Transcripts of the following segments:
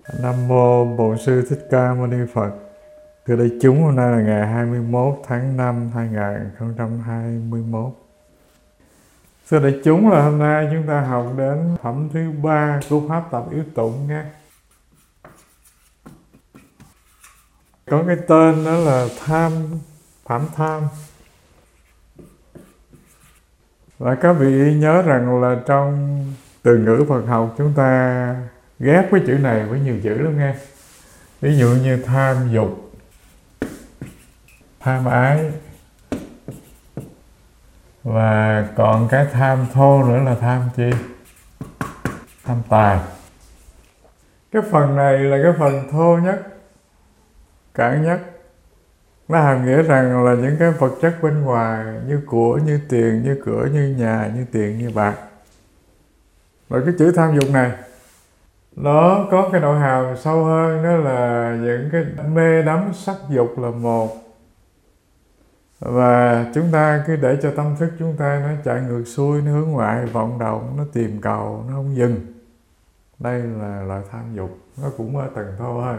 Nam mô Bổn Sư Thích Ca Mâu Ni Phật. Thưa đại chúng, hôm nay là ngày 21 tháng 5 2021. Thưa đại chúng, là hôm nay chúng ta học đến phẩm thứ 3 của Pháp Tập Yếu Tụng nha. Có cái tên đó là phẩm tham. Và các vị nhớ rằng là trong từ ngữ Phật học chúng ta ghép cái chữ này với nhiều chữ lắm nghe. Ví dụ như tham dục, tham ái, và còn cái tham thô nữa là tham chi? Tham tài. Cái phần này là cái phần thô nhất, cản nhất. Nó hàm nghĩa rằng là những cái vật chất bên ngoài như của, như tiền, như cửa, như nhà, như tiền, như bạc. Và cái chữ tham dục này nó có cái nội hàm sâu hơn, đó là những cái mê đắm sắc dục là một. Và chúng ta cứ để cho tâm thức chúng ta nó chạy ngược xuôi, nó hướng ngoại, vọng động, nó tìm cầu, nó không dừng. Đây là loại tham dục, nó cũng ở tầng thô hơn.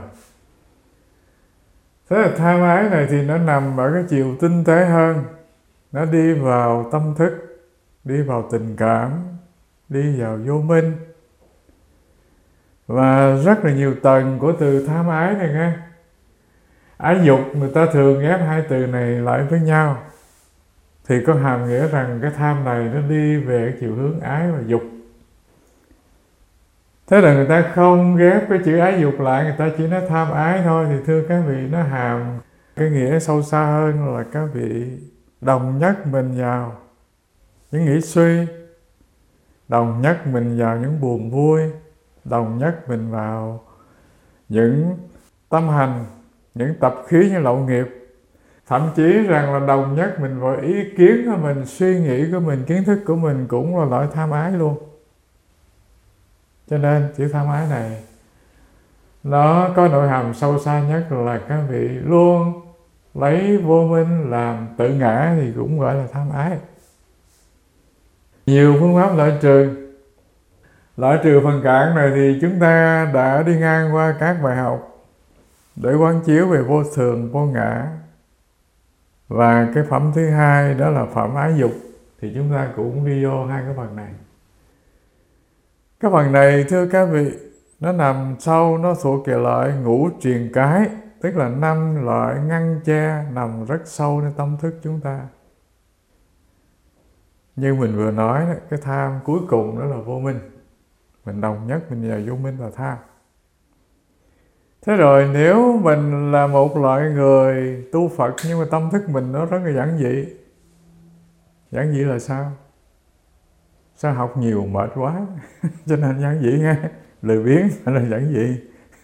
Thế là tham ái này thì nó nằm ở cái chiều tinh tế hơn. Nó đi vào tâm thức, đi vào tình cảm, đi vào vô minh. Và rất là nhiều tầng của từ tham ái này nghe. Ái dục, người ta thường ghép hai từ này lại với nhau, thì có hàm nghĩa rằng cái tham này nó đi về cái chiều hướng ái và dục. Thế là người ta không ghép cái chữ ái dục lại, người ta chỉ nói tham ái thôi. Thì thưa các vị, nó hàm cái nghĩa sâu xa hơn là các vị đồng nhất mình vào những nghĩ suy, đồng nhất mình vào những buồn vui, đồng nhất mình vào những tâm hành, những tập khí, những lậu nghiệp. Thậm chí rằng là đồng nhất mình vào ý kiến của mình, suy nghĩ của mình, kiến thức của mình cũng là loại tham ái luôn. Cho nên chữ tham ái này nó có nội hàm sâu xa nhất là các vị luôn lấy vô minh làm tự ngã, thì cũng gọi là tham ái. Nhiều phương pháp loại trừ phần cản này thì chúng ta đã đi ngang qua các bài học để quán chiếu về vô thường, vô ngã. Và cái phẩm thứ hai đó là phẩm ái dục, thì chúng ta cũng đi vô hai cái phần này. Cái phần này thưa các vị, nó nằm sâu, nó thuộc về loại ngũ triền cái, tức là 5 loại ngăn che nằm rất sâuในtâm thức chúng ta. Như mình vừa nói, cái tham cuối cùng đó là vô minh. Mình đồng nhất mình vào vô minh là tham. Thế rồi nếu mình là một loại người tu Phật nhưng mà tâm thức mình nó rất là giản dị. Giản dị là sao? Sao học nhiều mệt quá cho nên giản dị nghe, lười biếng là giản dị.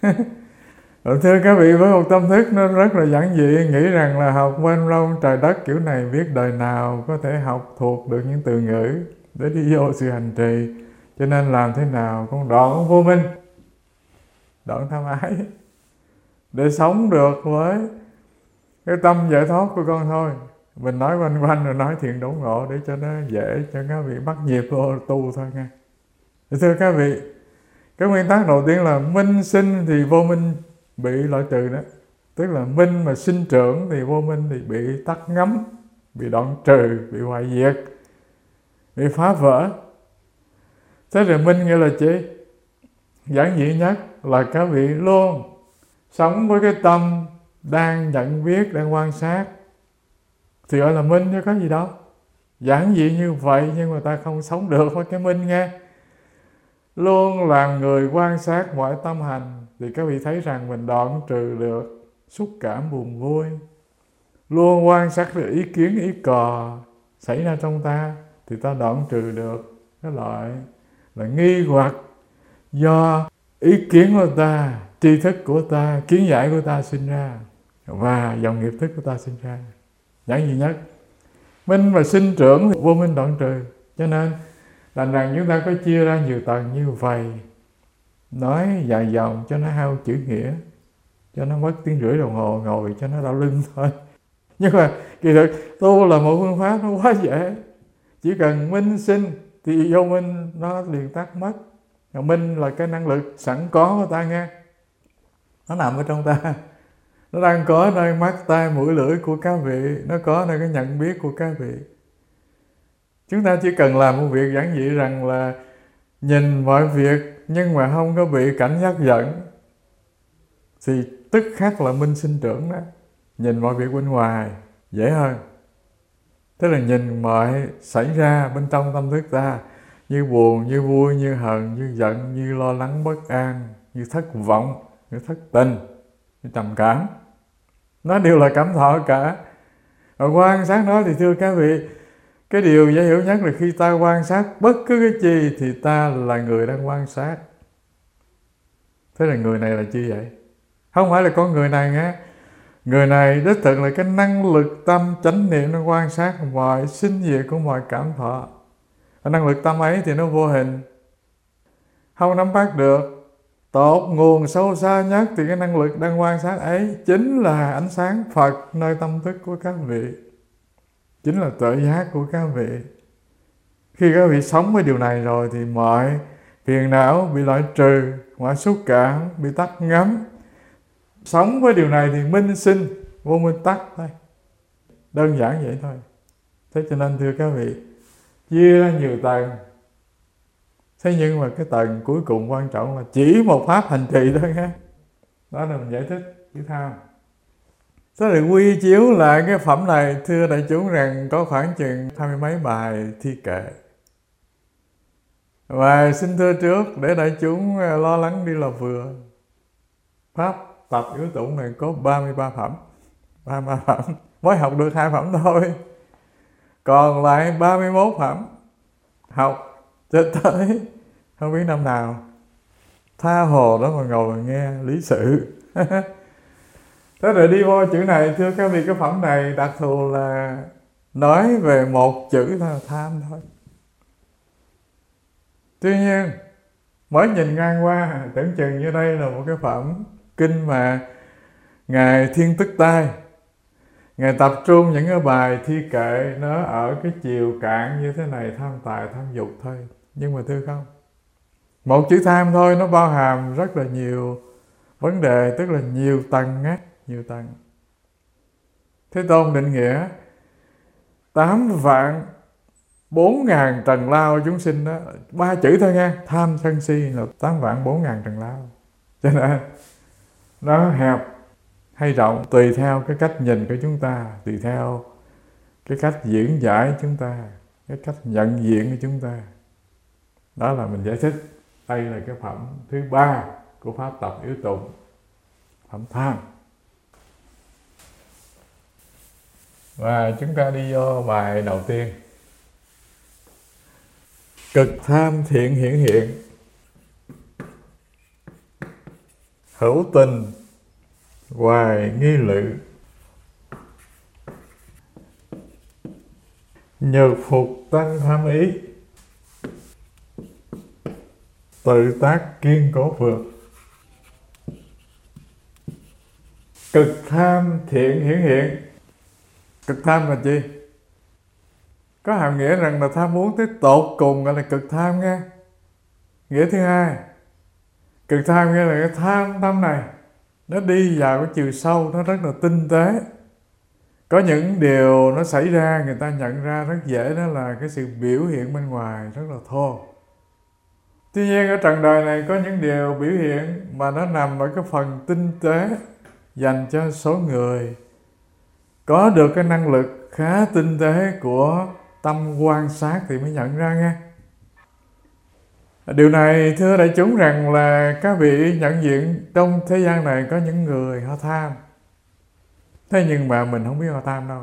Thưa các vị, với một tâm thức nó rất là giản dị, nghĩ rằng là học mênh mông trời đất kiểu này, biết đời nào có thể học thuộc được những từ ngữ để đi vô sự hành trì. Cho nên làm thế nào con đoạn vô minh, đoạn tham ái, để sống được với cái tâm giải thoát của con thôi. Mình nói quanh quanh rồi nói thiền đốn ngộ để cho nó dễ cho các vị bắt nhịp vô tu thôi nha. Thưa các vị, cái nguyên tắc đầu tiên là minh sinh thì vô minh bị loại trừ đó. Tức là minh mà sinh trưởng thì vô minh thì bị tắt ngấm, bị đoạn trừ, bị hoại diệt, bị phá vỡ. Thế rồi minh nghĩa là chi? Giản dị nhất là các vị luôn sống với cái tâm đang nhận biết, đang quan sát, thì gọi là minh chứ có gì đâu. Giản dị như vậy nhưng mà ta không sống được với cái minh nghe. Luôn làm người quan sát mọi tâm hành thì các vị thấy rằng mình đoạn trừ được xúc cảm buồn vui. Luôn quan sát được ý kiến, ý cò xảy ra trong ta thì ta đoạn trừ được cái loại là nghi hoặc do ý kiến của ta, tri thức của ta, kiến giải của ta sinh ra và dòng nghiệp thức của ta sinh ra. Giản dị nhất. Minh và sinh trưởng thì vô minh đoạn trừ. Cho nên thành rằng chúng ta có chia ra nhiều tầng như vậy. Nói dài dòng cho nó hao chữ nghĩa, cho nó mất tiếng rưỡi đồng hồ ngồi cho nó đau lưng thôi. Nhưng mà kỳ thực tu là một phương pháp nó quá dễ. Chỉ cần minh sinh thì vô minh nó liền tắt mất. Minh là cái năng lực sẵn có của ta nghe. Nó nằm ở trong ta. Nó đang có nơi mắt, tai, mũi, lưỡi của các vị. Nó có nơi cái nhận biết của các vị. Chúng ta chỉ cần làm một việc giản dị rằng là nhìn mọi việc nhưng mà không có bị cảnh giác giận, thì tức khắc là minh sinh trưởng đó. Nhìn mọi việc bên ngoài dễ hơn. Tức là nhìn mọi xảy ra bên trong tâm thức ta, như buồn, như vui, như hờn, như giận, như lo lắng bất an, như thất vọng, như thất tình, như trầm cảm. Nó đều là cảm thọ cả. Và quan sát nó thì thưa các vị, cái điều dễ hiểu nhất là khi ta quan sát bất cứ cái gì thì ta là người đang quan sát. Thế là người này là chi vậy? Không phải là con người này nghe. Người này đích thực là cái năng lực tâm chánh niệm nó quan sát mọi sinh diệt của mọi cảm thọ. Và năng lực tâm ấy thì nó vô hình, không nắm bắt được. Tột nguồn sâu xa nhất thì cái năng lực đang quan sát ấy chính là ánh sáng Phật nơi tâm thức của các vị, chính là tự giác của các vị. Khi các vị sống với điều này rồi thì mọi phiền não bị loại trừ, mọi xúc cảm bị tắt ngấm. Sống với điều này thì minh sinh, vô minh tắt thôi. Đơn giản vậy thôi. Thế cho nên thưa các vị, chia ra nhiều tầng. Thế nhưng mà cái tầng cuối cùng quan trọng là chỉ một pháp hành trì thôi ha. Đó là mình giải thích chữ tham. Thế là quy chiếu lại cái phẩm này, thưa đại chúng rằng có khoảng chừng 20 mấy bài thi kệ. Và xin thưa trước để đại chúng lo lắng đi là vừa. Pháp tập yếu tụng này có 33 phẩm. 33 phẩm. Mới học được 2 phẩm thôi. Còn lại 31 phẩm. Học cho tới không biết năm nào. Tha hồ đó mà ngồi mà nghe lý sự. Thế rồi đi vô chữ này, thưa các vị, cái phẩm này đặc thù là nói về một chữ thôi, tham thôi. Tuy nhiên, mới nhìn ngang qua, tưởng chừng như đây là một cái phẩm kinh mà Ngài Thiên Tức Tai, Ngài tập trung những cái bài thi kệ nó ở cái chiều cạn như thế này, tham tài, tham dục thôi. Nhưng mà thưa không, một chữ tham thôi nó bao hàm rất là nhiều vấn đề, tức là nhiều tầng á, nhiều tầng. Thế Tôn định nghĩa 8.400.000 trần lao chúng sinh đó, 3 chữ thôi nha, tham sân si là 8.400.000 trần lao. Cho nên nó hẹp hay rộng tùy theo cái cách nhìn của chúng ta, tùy theo cái cách diễn giải chúng ta, cái cách nhận diện của chúng ta. Đó là mình giải thích. Đây là cái phẩm thứ 3 của pháp tập yếu tụng, phẩm tham. Và chúng ta đi vô bài đầu tiên. Cực tham thiện hiển hiện, hữu tình hoài nghi lự, nhược phục tăng tham ý, tự tác kiên cố vượt. Cực tham thiện hiển hiện. Cực tham là gì? Có hàm nghĩa rằng là tham muốn tới tột cùng gọi là cực tham nghe. Nghĩa thứ hai, cực tham nghĩa là cái tham tâm này nó đi vào cái chiều sâu, nó rất là tinh tế. Có những điều nó xảy ra người ta nhận ra rất dễ, đó là cái sự biểu hiện bên ngoài rất là thô. Tuy nhiên ở trần đời này có những điều biểu hiện mà nó nằm ở cái phần tinh tế dành cho số người có được cái năng lực khá tinh tế của tâm quan sát thì mới nhận ra nghe. Điều này thưa đại chúng rằng là các vị nhận diện trong thế gian này có những người họ tham. Thế nhưng mà mình không biết họ tham đâu.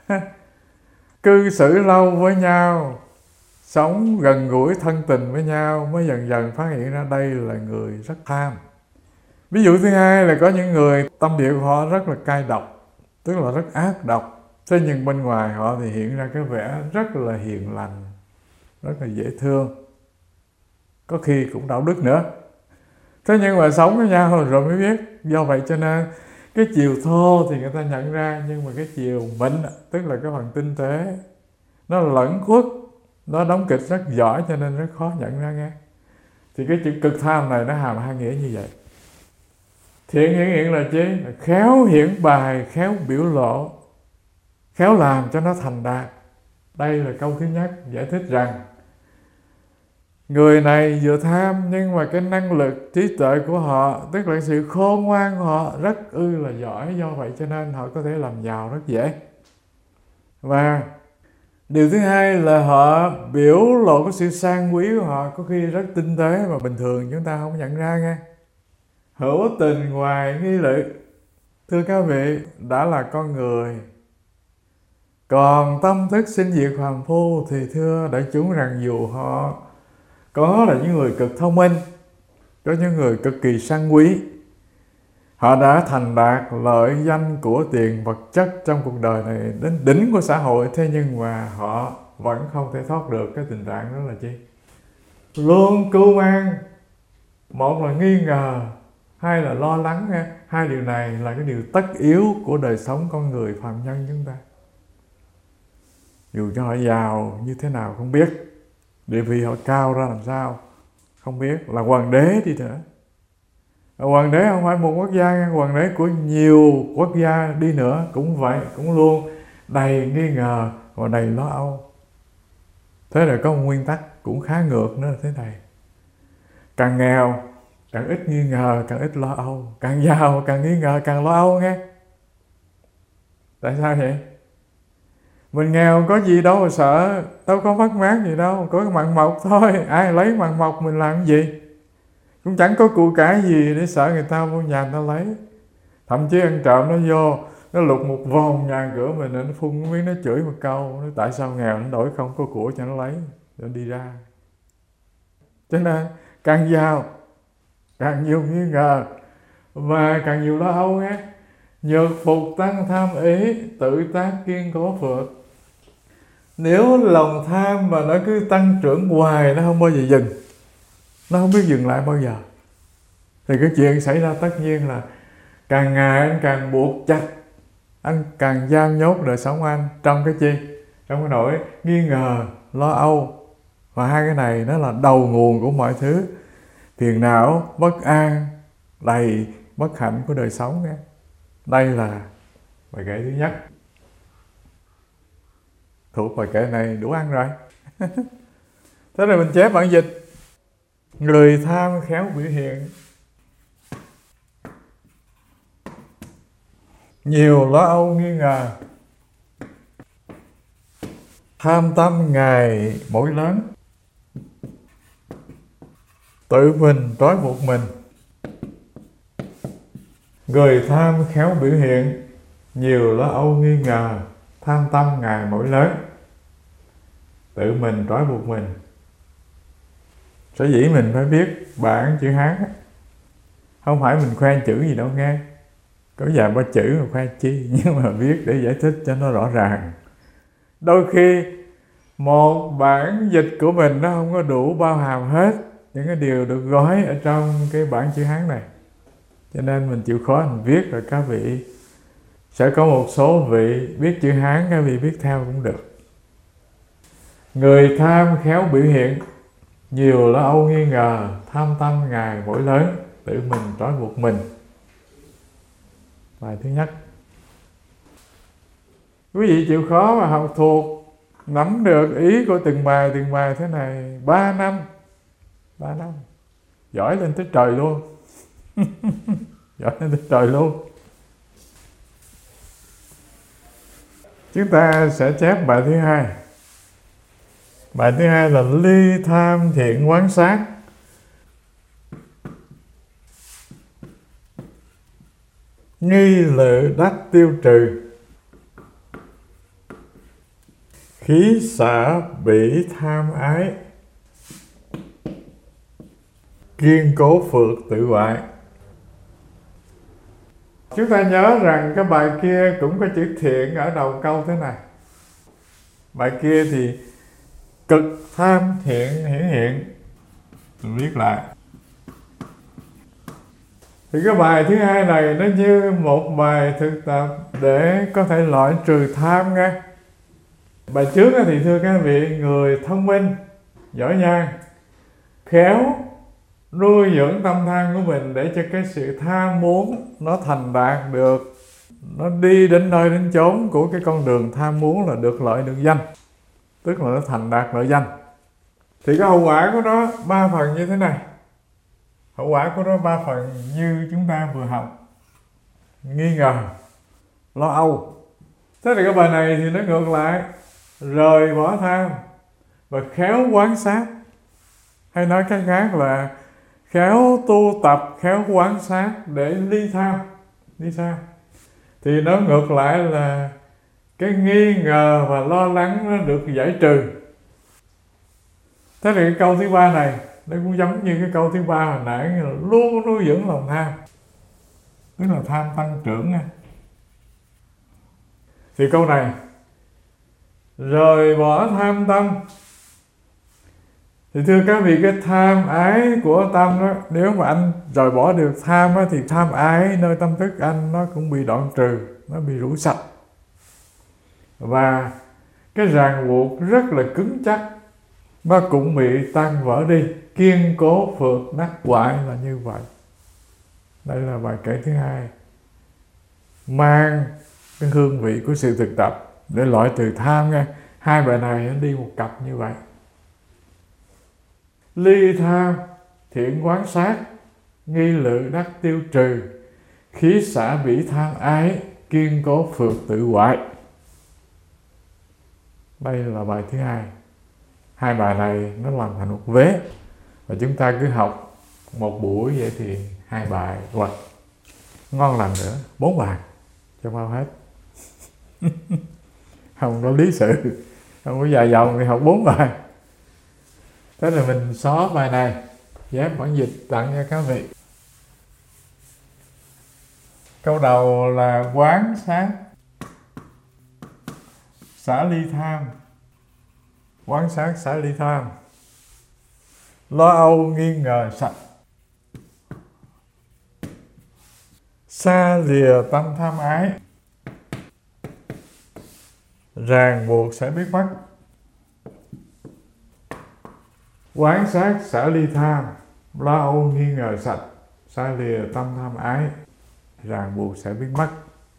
Cư xử lâu với nhau, sống gần gũi thân tình với nhau mới dần dần phát hiện ra đây là người rất tham. Ví dụ thứ hai là có những người tâm địa của họ rất là cay độc, tức là rất ác độc. Thế nhưng bên ngoài họ thì hiện ra cái vẻ rất là hiền lành, rất là dễ thương, có khi cũng đạo đức nữa. Thế nhưng mà sống với nhau rồi mới biết. Do vậy cho nên cái chiều thô thì người ta nhận ra, nhưng mà cái chiều mịn, tức là cái phần tinh tế, nó lẫn khuất, nó đóng kịch rất giỏi cho nên rất khó nhận ra nghe. Thì cái chữ cực tham này nó hàm hai nghĩa như vậy. Thiện hiển hiện là chi? Là khéo hiển bài, khéo biểu lộ, khéo làm cho nó thành đạt. Đây là câu thứ nhất giải thích rằng người này vừa tham nhưng mà cái năng lực trí tuệ của họ, tức là sự khôn ngoan của họ rất là giỏi, do vậy cho nên họ có thể làm giàu rất dễ. Và điều thứ hai là họ biểu lộ cái sự sang quý của họ có khi rất tinh tế mà bình thường chúng ta không nhận ra nghe. Hữu tình ngoài nghi lự. Thưa các vị, đã là con người, còn tâm thức sinh diệt phàm phu thì thưa đại chúng rằng dù họ có là những người cực thông minh, có những người cực kỳ sang quý, họ đã thành đạt lợi danh của tiền vật chất trong cuộc đời này đến đỉnh của xã hội, thế nhưng mà họ vẫn không thể thoát được cái tình trạng đó là chi? Luôn cưu mang, một là nghi ngờ, hai là lo lắng nghe. Hai điều này là cái điều tất yếu của đời sống con người phàm nhân chúng ta. Dù cho họ giàu như thế nào không biết, địa vị họ cao ra làm sao không biết, là hoàng đế đi nữa. Hoàng đế không phải một quốc gia, hoàng đế của nhiều quốc gia đi nữa cũng vậy, cũng luôn đầy nghi ngờ và đầy lo âu. Thế là có một nguyên tắc cũng khá ngược nữa là thế này: càng nghèo càng ít nghi ngờ, càng ít lo âu, càng giàu càng nghi ngờ, càng lo âu nghe. Tại sao vậy? Mình nghèo có gì đâu mà sợ, đâu có mất mát gì đâu, có cái mặn mọc thôi, ai lấy mặn mọc mình làm gì? Cũng chẳng có của cải gì để sợ người ta vô nhà người ta lấy. Thậm chí ăn trộm nó vô, nó lục một vòng nhà cửa mình, nó phun miếng, nó chửi một câu, nó tại sao nghèo, nó đổi không có của cho nó lấy, rồi đi ra. Cho nên càng giàu càng nhiều nghi ngờ và càng nhiều lo âu nghe. Nhược phục tăng tham ý, tự tác kiên cố phược. Nếu lòng tham mà nó cứ tăng trưởng hoài, nó không bao giờ dừng, nó không biết dừng lại bao giờ, thì cái chuyện xảy ra tất nhiên là càng ngày anh càng buộc chặt, anh càng giam nhốt đời sống anh trong cái chi? Trong cái nỗi nghi ngờ, lo âu. Và hai cái này nó là đầu nguồn của mọi thứ phiền não, bất an, đầy bất hạnh của đời sống nghe. Đây là bài kể thứ nhất. Thuộc bài kể này đủ ăn rồi. Thế rồi mình chép bản dịch. Người tham khéo biểu hiện, nhiều lo âu nghi ngờ, tham tâm ngày mỗi lớn, tự mình trói buộc mình. Người tham khéo biểu hiện, nhiều lo âu nghi ngờ, tham tâm ngày mỗi lớn, tự mình trói buộc mình. Sở dĩ mình phải biết bản chữ Hán, không phải mình khoe chữ gì đâu nghe, có vài ba chữ mà khoe chi, nhưng mà viết để giải thích cho nó rõ ràng. Đôi khi một bản dịch của mình nó không có đủ bao hàm hết những cái điều được gói ở trong cái bản chữ Hán này, cho nên mình chịu khó mình viết, rồi các vị sẽ có một số vị biết chữ Hán, các vị viết theo cũng được. Người tham khéo biểu hiện, nhiều lo âu nghi ngờ, tham tâm ngày mỗi lớn, tự mình trói buộc mình. Bài thứ nhất. Quý vị chịu khó mà học thuộc, nắm được ý của từng bài thế này 3 năm. 3 năm giỏi lên tới trời luôn. Giỏi lên tới trời luôn. Chúng ta sẽ chép bài thứ hai. Bài thứ hai là ly tham thiện quán sát. Nghi lự đắc tiêu trừ. Khí xả bỉ tham ái. Kiên cố phược tự hoại. Chúng ta nhớ rằng cái bài kia cũng có chữ thiện ở đầu câu thế này. Bài kia thì cực tham thiện hiển hiện. Mình viết lại. Thì cái bài thứ hai này nó như một bài thực tập để có thể loại trừ tham nghe. Bài trước thì thưa các vị, người thông minh, giỏi giang, khéo, nuôi dưỡng tâm tham của mình để cho cái sự tham muốn nó thành đạt được, nó đi đến nơi đến chốn của cái con đường tham muốn là được lợi được danh, tức là nó thành đạt lợi danh. Thì cái hậu quả của nó 3 phần như thế này. Hậu quả của nó 3 phần như chúng ta vừa học: nghi ngờ, lo âu. Thế thì cái bài này thì nó ngược lại: rời bỏ tham và khéo quán sát. Hay nói cách khác là khéo tu tập, khéo quán sát để ly tham, ly tham. Thì nó ngược lại là cái nghi ngờ và lo lắng nó được giải trừ. Thế thì cái câu thứ 3 này nó cũng giống như cái câu thứ 3 hồi nãy, là luôn nuôi dưỡng lòng tham, tức là tham tăng trưởng nha. Thì câu này rời bỏ tham tâm. Thì thưa các vị, cái tham ái của tâm đó, nếu mà anh rời bỏ được tham đó, thì tham ái nơi tâm thức anh nó cũng bị đoạn trừ, nó bị rũ sạch. Và cái ràng buộc rất là cứng chắc nó cũng bị tan vỡ đi, kiên cố phượt đắc hoại là như vậy. Đây là bài kể thứ 2, mang cái hương vị của sự thực tập để loại trừ tham nha. 2 bài này nó đi một cặp như vậy. Ly tham thiện quán sát, nghi lự đắc tiêu trừ, khí xả bỉ tham ái, kiên cố phượt tự hoại. Đây là bài thứ 2. 2 bài này nó làm thành một vế, và chúng ta cứ học một buổi vậy thì 2 bài, hoặc ngon lành nữa 4 bài cho mau hết. Không có lý sự, không có dài dòng thì học 4 bài. Thế là mình xóa bài này, ghép bản dịch tặng cho các vị. Câu đầu là quán sát xả ly tham. Quán sát xả ly tham, lo âu nghi ngờ sạch, xa lìa tâm tham ái, ràng buộc sẽ biết mất. Quán sát xả ly tham, lo âu nghi ngờ sạch, xa lìa tâm tham ái, ràng buộc sẽ biết mất.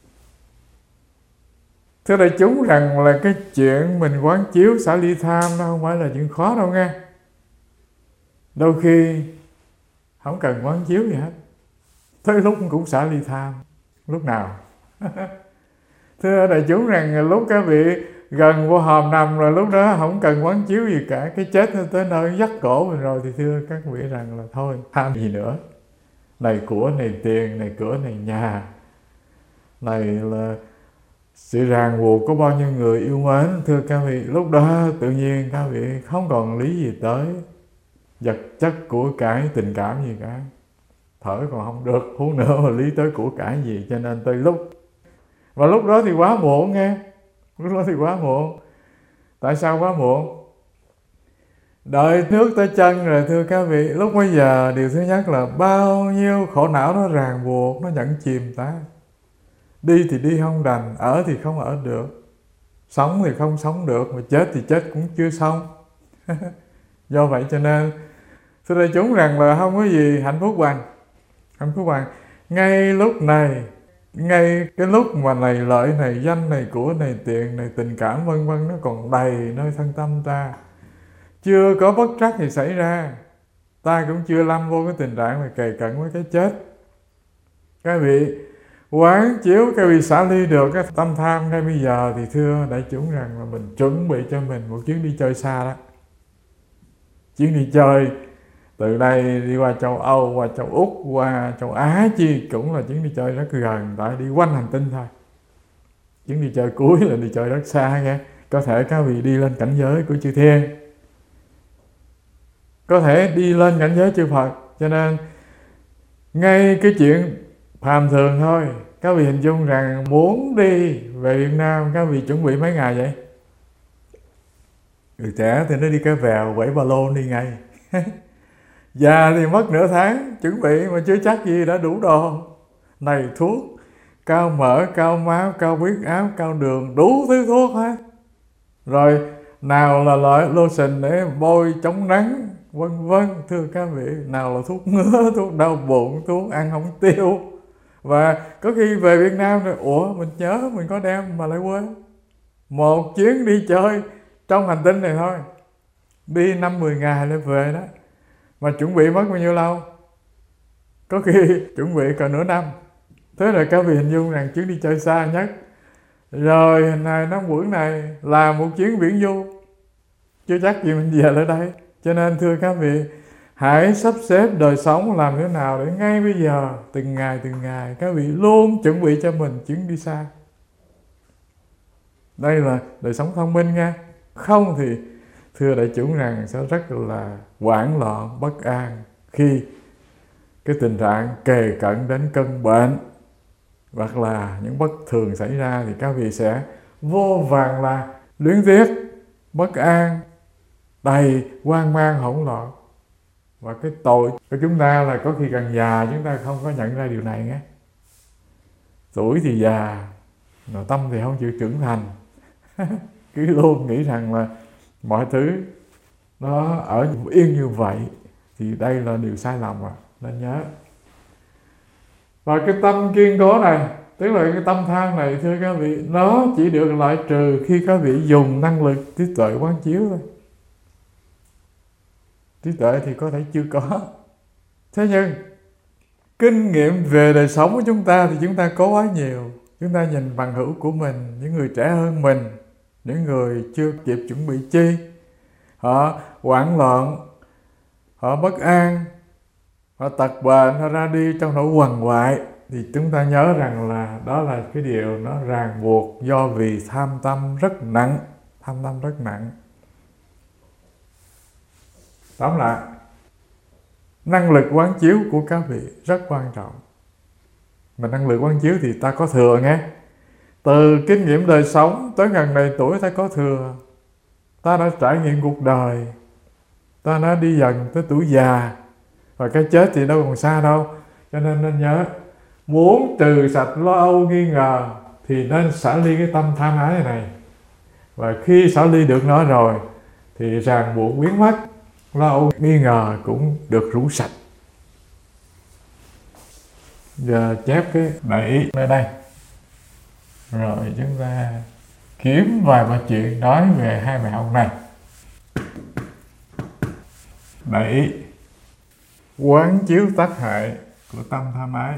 Thưa đại chúng, rằng là cái chuyện mình quán chiếu xả ly tham nó không phải là chuyện khó đâu nghe. Đôi khi không cần quán chiếu gì hết, tới lúc cũng xả ly tham. Lúc nào? Thưa đại chúng, rằng lúc các vị gần vô hòm nằm rồi, lúc đó không cần quán chiếu gì cả, cái chết nó tới nơi dắt cổ mình rồi, thì thưa các vị rằng là thôi, tham gì nữa. Này của, này tiền, này cửa, này nhà, này là sự ràng buộc của bao nhiêu người yêu mến. Thưa các vị, lúc đó tự nhiên các vị không còn lý gì tới vật chất, của cải, tình cảm gì cả. Thở còn không được, huống nữa mà lý tới của cải gì. Cho nên tới lúc, và lúc đó thì quá muộn nghe. Lúc đó thì quá muộn. Tại sao quá muộn? Đợi nước tới chân rồi thưa các vị. Lúc bây giờ điều thứ nhất là bao nhiêu khổ não nó ràng buộc, nó nhận chìm ta. Đi thì đi không đành, ở thì không ở được, sống thì không sống được, mà chết thì chết cũng chưa xong. Do vậy cho nên thưa đại chúng, rằng là không có gì hạnh phúc bằng, hạnh phúc bằng ngay lúc này, ngay cái lúc mà này lợi, này danh, này của, này tiền, này tình cảm vân vân, nó còn đầy nơi thân tâm ta, chưa có bất trắc gì xảy ra, ta cũng chưa lâm vô cái tình trạng là kề cận với cái chết. Các vị quán chiếu, các vị xả ly được cái tâm tham ngay bây giờ, thì thưa đại chúng rằng là mình chuẩn bị cho mình một chuyến đi chơi xa đó. Chuyến đi chơi từ đây đi qua châu Âu, qua châu Úc, qua châu Á chi cũng là chuyến đi chơi rất gần, tại đi quanh hành tinh thôi. Chuyến đi chơi cuối là đi chơi rất xa nghe. Có thể các vị đi lên cảnh giới của chư thiên, có thể đi lên cảnh giới chư Phật. Cho nên ngay cái chuyện phàm thường thôi, các vị hình dung rằng muốn đi về Việt Nam, các vị chuẩn bị mấy ngày vậy? Người trẻ thì nó đi cái vèo, quẩy ba lô đi ngay. Già thì mất nửa tháng chuẩn bị mà chưa chắc gì đã đủ đồ. Này thuốc, cao mỡ, cao máu, cao huyết áp, cao đường, đủ thứ thuốc hết. Rồi nào là loại lotion để bôi chống nắng, vân vân. Thưa các vị, nào là thuốc ngứa, thuốc đau bụng, thuốc ăn không tiêu. Và có khi về Việt Nam rồi, ủa mình nhớ mình có đem mà lại quên. Một chuyến đi chơi trong hành tinh này thôi, đi 5-10 ngày lại về đó, mà chuẩn bị mất bao nhiêu lâu? Có khi chuẩn bị cả nửa năm. Thế rồi các vị hình dung rằng chuyến đi chơi xa nhất, rồi hình hài năm bữa này là một chuyến biển du, chưa chắc gì mình về lại đây. Cho nên thưa các vị, hãy sắp xếp đời sống làm thế nào để ngay bây giờ, từng ngày các vị luôn chuẩn bị cho mình chuyến đi xa. Đây là đời sống thông minh nha. Không thì thưa đại chúng rằng sẽ rất là hoảng loạn, bất an khi cái tình trạng kề cận đến cơn bệnh hoặc là những bất thường xảy ra, thì các vị sẽ vô vàn là luyến tiếc, bất an, đầy hoang mang hỗn loạn. Và cái tội của chúng ta là có khi càng già chúng ta không có nhận ra điều này nghe. Tuổi thì già, mà tâm thì không chịu trưởng thành. Cứ luôn nghĩ rằng là mọi thứ nó ở yên như vậy, thì đây là điều sai lầm nên nhớ. Và cái tâm kiên cố này, tức là cái tâm tham này, thưa các vị, nó chỉ được loại trừ khi các vị dùng năng lực trí tuệ quán chiếu thôi. Trí tuệ thì có thể chưa có. Thế nhưng kinh nghiệm về đời sống của chúng ta thì chúng ta có quá nhiều. Chúng ta nhìn bằng hữu của mình, những người trẻ hơn mình, những người chưa kịp chuẩn bị chi, họ hoảng loạn, họ bất an, họ tật bệnh, họ ra đi trong nỗi quằn quại, thì chúng ta nhớ rằng là đó là cái điều nó ràng buộc do vì tham tâm rất nặng. Tham tâm rất nặng. Tóm lại, năng lực quán chiếu của các vị rất quan trọng. Mà năng lực quán chiếu thì ta có thừa nghe. Từ kinh nghiệm đời sống tới gần này tuổi ta có thừa. Ta đã trải nghiệm cuộc đời, ta đã đi dần tới tuổi già, và cái chết thì đâu còn xa đâu. Cho nên nhớ, muốn trừ sạch lo âu nghi ngờ thì nên xả ly cái tâm tham ái này. Và khi xả ly được nó rồi thì ràng buộc biến mất, lo âu nghi ngờ cũng được rũ sạch. Giờ chép cái đại ý nơi đây, rồi chúng ta kiếm vài ba chuyện nói về hai bài học này. Đại ý: quán chiếu tác hại của tâm tham ái.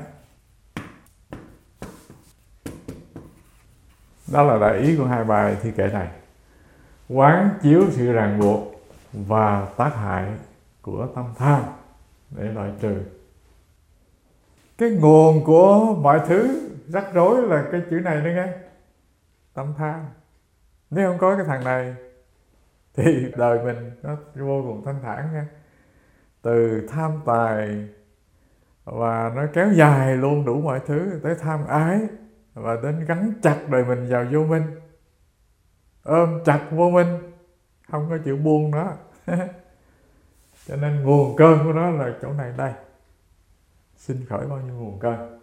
Đó là đại ý của hai bài thi kệ này. Quán chiếu sự ràng buộc và tác hại của tâm tham để loại trừ. Cái nguồn của mọi thứ rắc rối là cái chữ này đó nghe, tâm tham. Nếu không có cái thằng này thì đời mình nó vô cùng thanh thản nha. Từ tham tài và nó kéo dài luôn đủ mọi thứ, tới tham ái và đến gắn chặt đời mình vào vô minh, ôm chặt vô minh, không có chịu buông nó. Cho nên nguồn cơn của nó là chỗ này đây. Xin khỏi bao nhiêu nguồn cơn.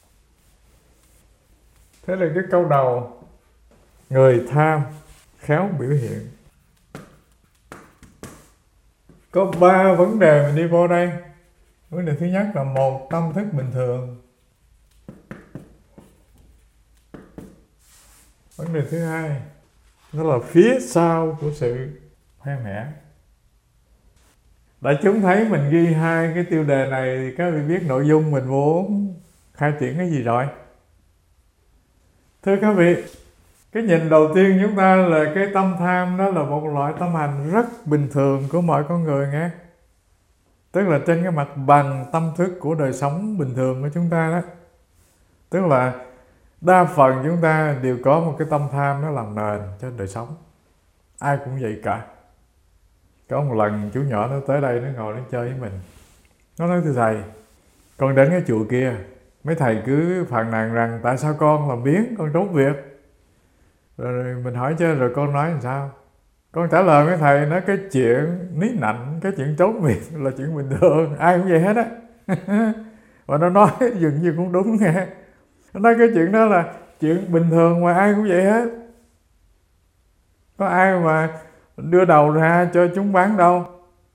Thế là cái câu đầu: người tham khéo biểu hiện. Có 3 vấn đề mình đi vô đây. Vấn đề thứ nhất là một, tâm thức bình thường. Vấn đề thứ hai, đó là phía sau của sự hoen mẽ. Đại chúng thấy mình ghi hai cái tiêu đề này thì các vị biết nội dung mình muốn khai triển cái gì rồi? Thưa các vị, cái nhìn đầu tiên chúng ta là cái tâm tham, đó là một loại tâm hành rất bình thường của mọi con người nghe. Tức là trên cái mặt bằng tâm thức của đời sống bình thường của chúng ta đó. Tức là đa phần chúng ta đều có một cái tâm tham nó làm nền cho đời sống. Ai cũng vậy cả. Có một lần chú nhỏ nó tới đây, nó ngồi nó chơi với mình. Nó nói: thưa thầy, con đến cái chùa kia, mấy thầy cứ phàn nàn rằng tại sao con làm biếng, con trốn việc. Rồi mình hỏi chứ rồi con nói làm sao? Con trả lời mấy thầy nói cái chuyện ní nạnh, cái chuyện trốn việc là chuyện bình thường, ai cũng vậy hết á. Và nó nói dường như cũng đúng nghe. Nó nói cái chuyện đó là chuyện bình thường mà ai cũng vậy hết. Có ai mà đưa đầu ra cho chúng bán đâu.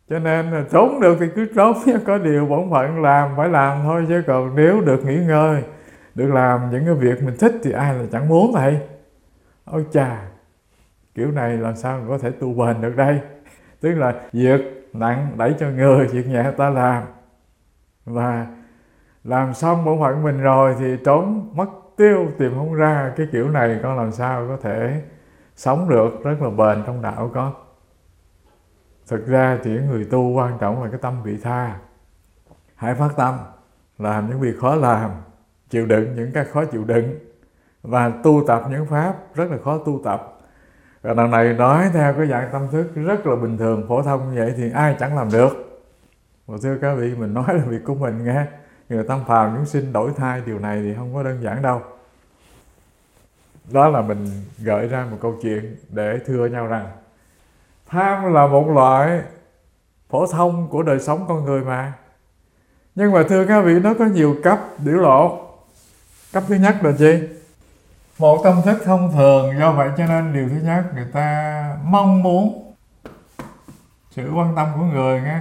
Cho nên là trốn được thì cứ trốn, có điều bổn phận làm phải làm thôi, chứ còn nếu được nghỉ ngơi, được làm những cái việc mình thích thì ai là chẳng muốn vậy. Ôi chà, kiểu này làm sao mình có thể tu bền được đây? Tức là việc nặng đẩy cho người, việc nhẹ ta làm. Và làm xong bổn phận mình rồi thì trốn mất tiêu tìm không ra. Cái kiểu này con làm sao có thể sống được rất là bền trong đạo con. Thực ra thì người tu quan trọng là cái tâm vị tha. Hãy phát tâm làm những việc khó làm, chịu đựng những cái khó chịu đựng, và tu tập những pháp rất là khó tu tập. Và đằng này nói theo cái dạng tâm thức rất là bình thường, phổ thông như vậy thì ai chẳng làm được. Và thưa các vị, mình nói là việc của mình nghe. Người tâm phàm chúng sinh đổi thay, điều này thì không có đơn giản đâu. Đó là mình gợi ra một câu chuyện để thưa nhau rằng tham là một loại phổ thông của đời sống con người mà. Nhưng mà thưa các vị, nó có nhiều cấp biểu lộ. Cấp thứ nhất là gì? Một tâm thức thông thường, do vậy cho nên điều thứ nhất người ta mong muốn sự quan tâm của người nghe.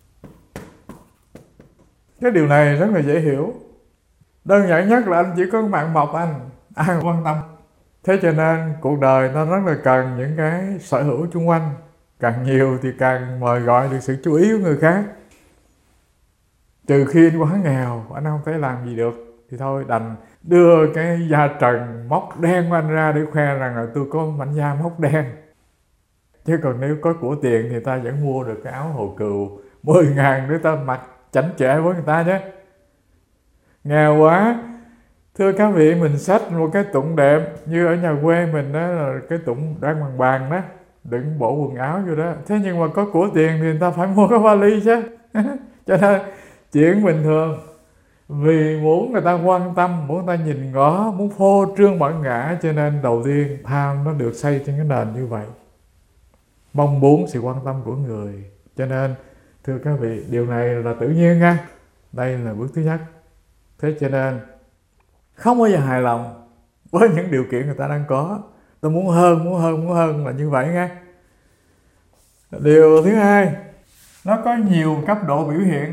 Cái điều này rất là dễ hiểu. Đơn giản nhất là anh chỉ có mạng mọc anh, ai quan tâm. Thế cho nên cuộc đời nó rất là cần những cái sở hữu chung quanh. Càng nhiều thì càng mời gọi được sự chú ý của người khác. Trừ khi anh quá nghèo, anh không thể làm gì được, thì thôi đành đưa cái da trần móc đen của anh ra để khoe rằng là tôi có mảnh da móc đen. Chứ còn nếu có của tiền thì ta vẫn mua được cái áo hồ cừu 10.000 để ta mặc chảnh chệ với người ta chứ. Nghèo quá, thưa các vị, mình xách một cái tụng đẹp như ở nhà quê mình đó, là cái tụng đang bằng bàn đó, đựng bộ quần áo vô đó. Thế nhưng mà có của tiền thì người ta phải mua cái vali chứ. Cho nên chuyện bình thường. Vì muốn người ta quan tâm, muốn người ta nhìn ngó, muốn phô trương bản ngã, cho nên đầu tiên tham nó được xây trên cái nền như vậy. Mong muốn sự quan tâm của người. Cho nên thưa các vị, điều này là tự nhiên nha. Đây là bước thứ nhất. Thế cho nên không bao giờ hài lòng với những điều kiện người ta đang có. Tôi muốn hơn là như vậy nha. Điều thứ hai, nó có nhiều cấp độ biểu hiện.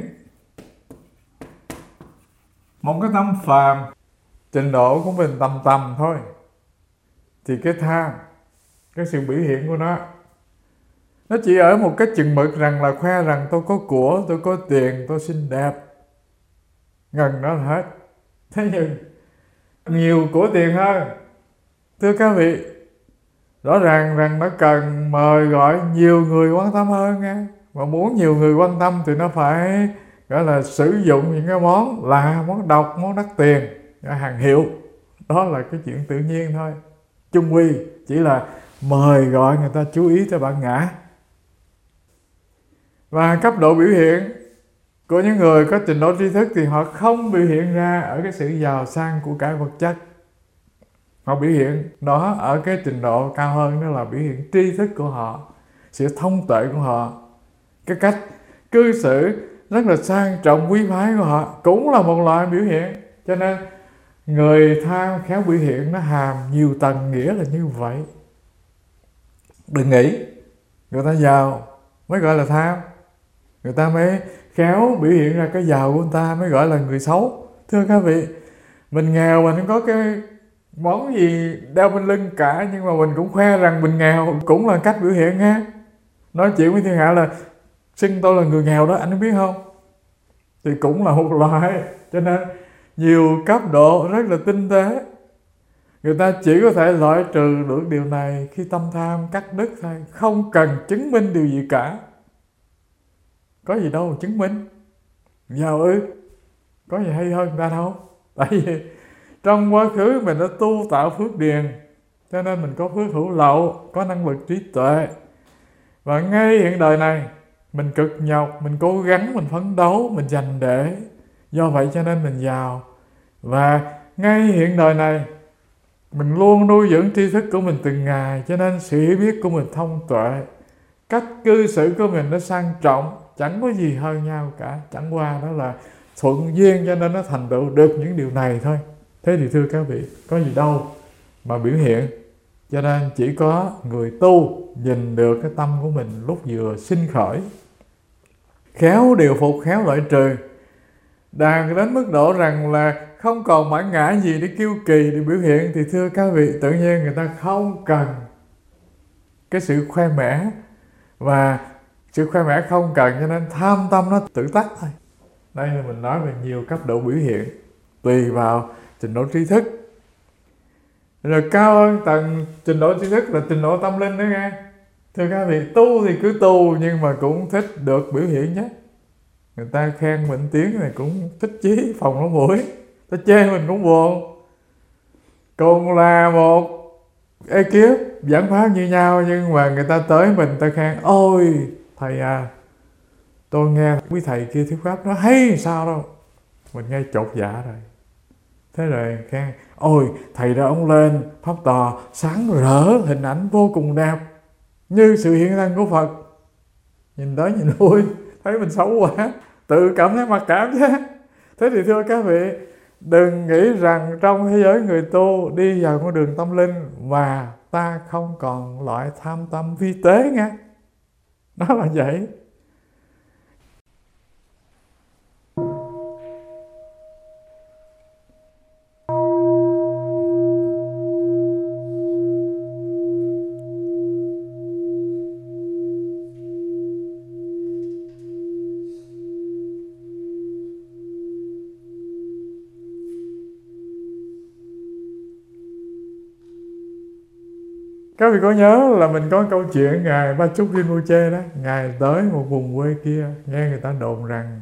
Một cái tâm phàm, trình độ của mình tầm thôi, thì cái tham, cái sự biểu hiện của nó chỉ ở một cái chừng mực rằng là khoe rằng tôi có của, tôi có tiền, tôi xinh đẹp, ngần đó là hết. Thế nhưng nhiều của tiền hơn, thưa các vị, rõ ràng rằng nó cần mời gọi nhiều người quan tâm hơn nha. Mà muốn nhiều người quan tâm thì nó phải gọi là sử dụng những cái món lạ, món độc, món đắt tiền, hàng hiệu. Đó là cái chuyện tự nhiên thôi. Chung quy chỉ là mời gọi người ta chú ý tới bản ngã. Và cấp độ biểu hiện của những người có trình độ tri thức thì họ không biểu hiện ra ở cái sự giàu sang của cải vật chất. Họ biểu hiện đó ở cái trình độ cao hơn, đó là biểu hiện tri thức của họ, sự thông tuệ của họ, cái cách cư xử rất là sang trọng quý phái của họ cũng là một loại biểu hiện. Cho nên người tham khéo biểu hiện nó hàm nhiều tầng nghĩa là như vậy. Đừng nghĩ người ta giàu mới gọi là tham, người ta mới khéo biểu hiện ra cái giàu của người ta mới gọi là người xấu. Thưa các vị, mình nghèo mình không có cái món gì đeo bên lưng cả, nhưng mà mình cũng khoe rằng mình nghèo, cũng là cách biểu hiện ha. Nói chuyện với thiên hạ là xưng tôi là người nghèo đó, anh có biết không? Thì cũng là một loại. Cho nên nhiều cấp độ rất là tinh tế. Người ta chỉ có thể loại trừ được điều này khi tâm tham cắt đứt thôi, không cần chứng minh điều gì cả. Có gì đâu mà chứng minh. Giàu có gì hay hơn người ta đâu. Tại vì trong quá khứ mình đã tu tạo phước điền, cho nên mình có phước hữu lậu, có năng lực trí tuệ. Và ngay hiện đời này mình cực nhọc, mình cố gắng, mình phấn đấu, mình dành để. Do vậy cho nên mình giàu. Và ngay hiện đời này mình luôn nuôi dưỡng tri thức của mình từng ngày, cho nên sự hiểu biết của mình thông tuệ, cách cư xử của mình nó sang trọng, chẳng có gì hơn nhau cả. Chẳng qua đó là thuận duyên, cho nên nó thành tựu được những điều này thôi. Thế thì thưa các vị, có gì đâu mà biểu hiện. Cho nên chỉ có người tu nhìn được cái tâm của mình lúc vừa sinh khởi, khéo điều phục, khéo loại trừ, đạt đến mức độ rằng là không còn bản ngã gì để kiêu kỳ, để biểu hiện, thì thưa các vị, tự nhiên người ta không cần cái sự khoe mẽ, và sự khoe mẽ không cần, cho nên tham tâm nó tự tắt thôi. Đây là mình nói về nhiều cấp độ biểu hiện tùy vào trình độ tri thức. Rồi cao hơn tầng trình độ tri thức là trình độ tâm linh nữa nghe. Thưa các vị, tu thì cứ tu, nhưng mà cũng thích được biểu hiện nhé. Người ta khen mình tiếng này cũng thích chí, phòng lỗ mũi, ta chê mình cũng buồn. Cùng là một ekip giảng pháp như nhau, nhưng mà người ta tới mình ta khen: ôi thầy à, tôi nghe quý thầy kia thuyết pháp nó hay sao đâu. Mình nghe chột dạ rồi. Thế rồi khen: ôi thầy đó ông lên pháp tòa sáng rỡ, hình ảnh vô cùng đẹp, như sự hiện thân của Phật. Nhìn tới nhìn lui thấy mình xấu quá, tự cảm thấy mặc cảm chứ. Thế thì thưa các vị, đừng nghĩ rằng trong thế giới người tu đi vào con đường tâm linh mà ta không còn loại tham tâm vi tế nghe. Đó là vậy. Các vị có nhớ là mình có câu chuyện Ngài Ba Chúc Rinpoche đó. Ngài tới một vùng quê kia, nghe người ta đồn rằng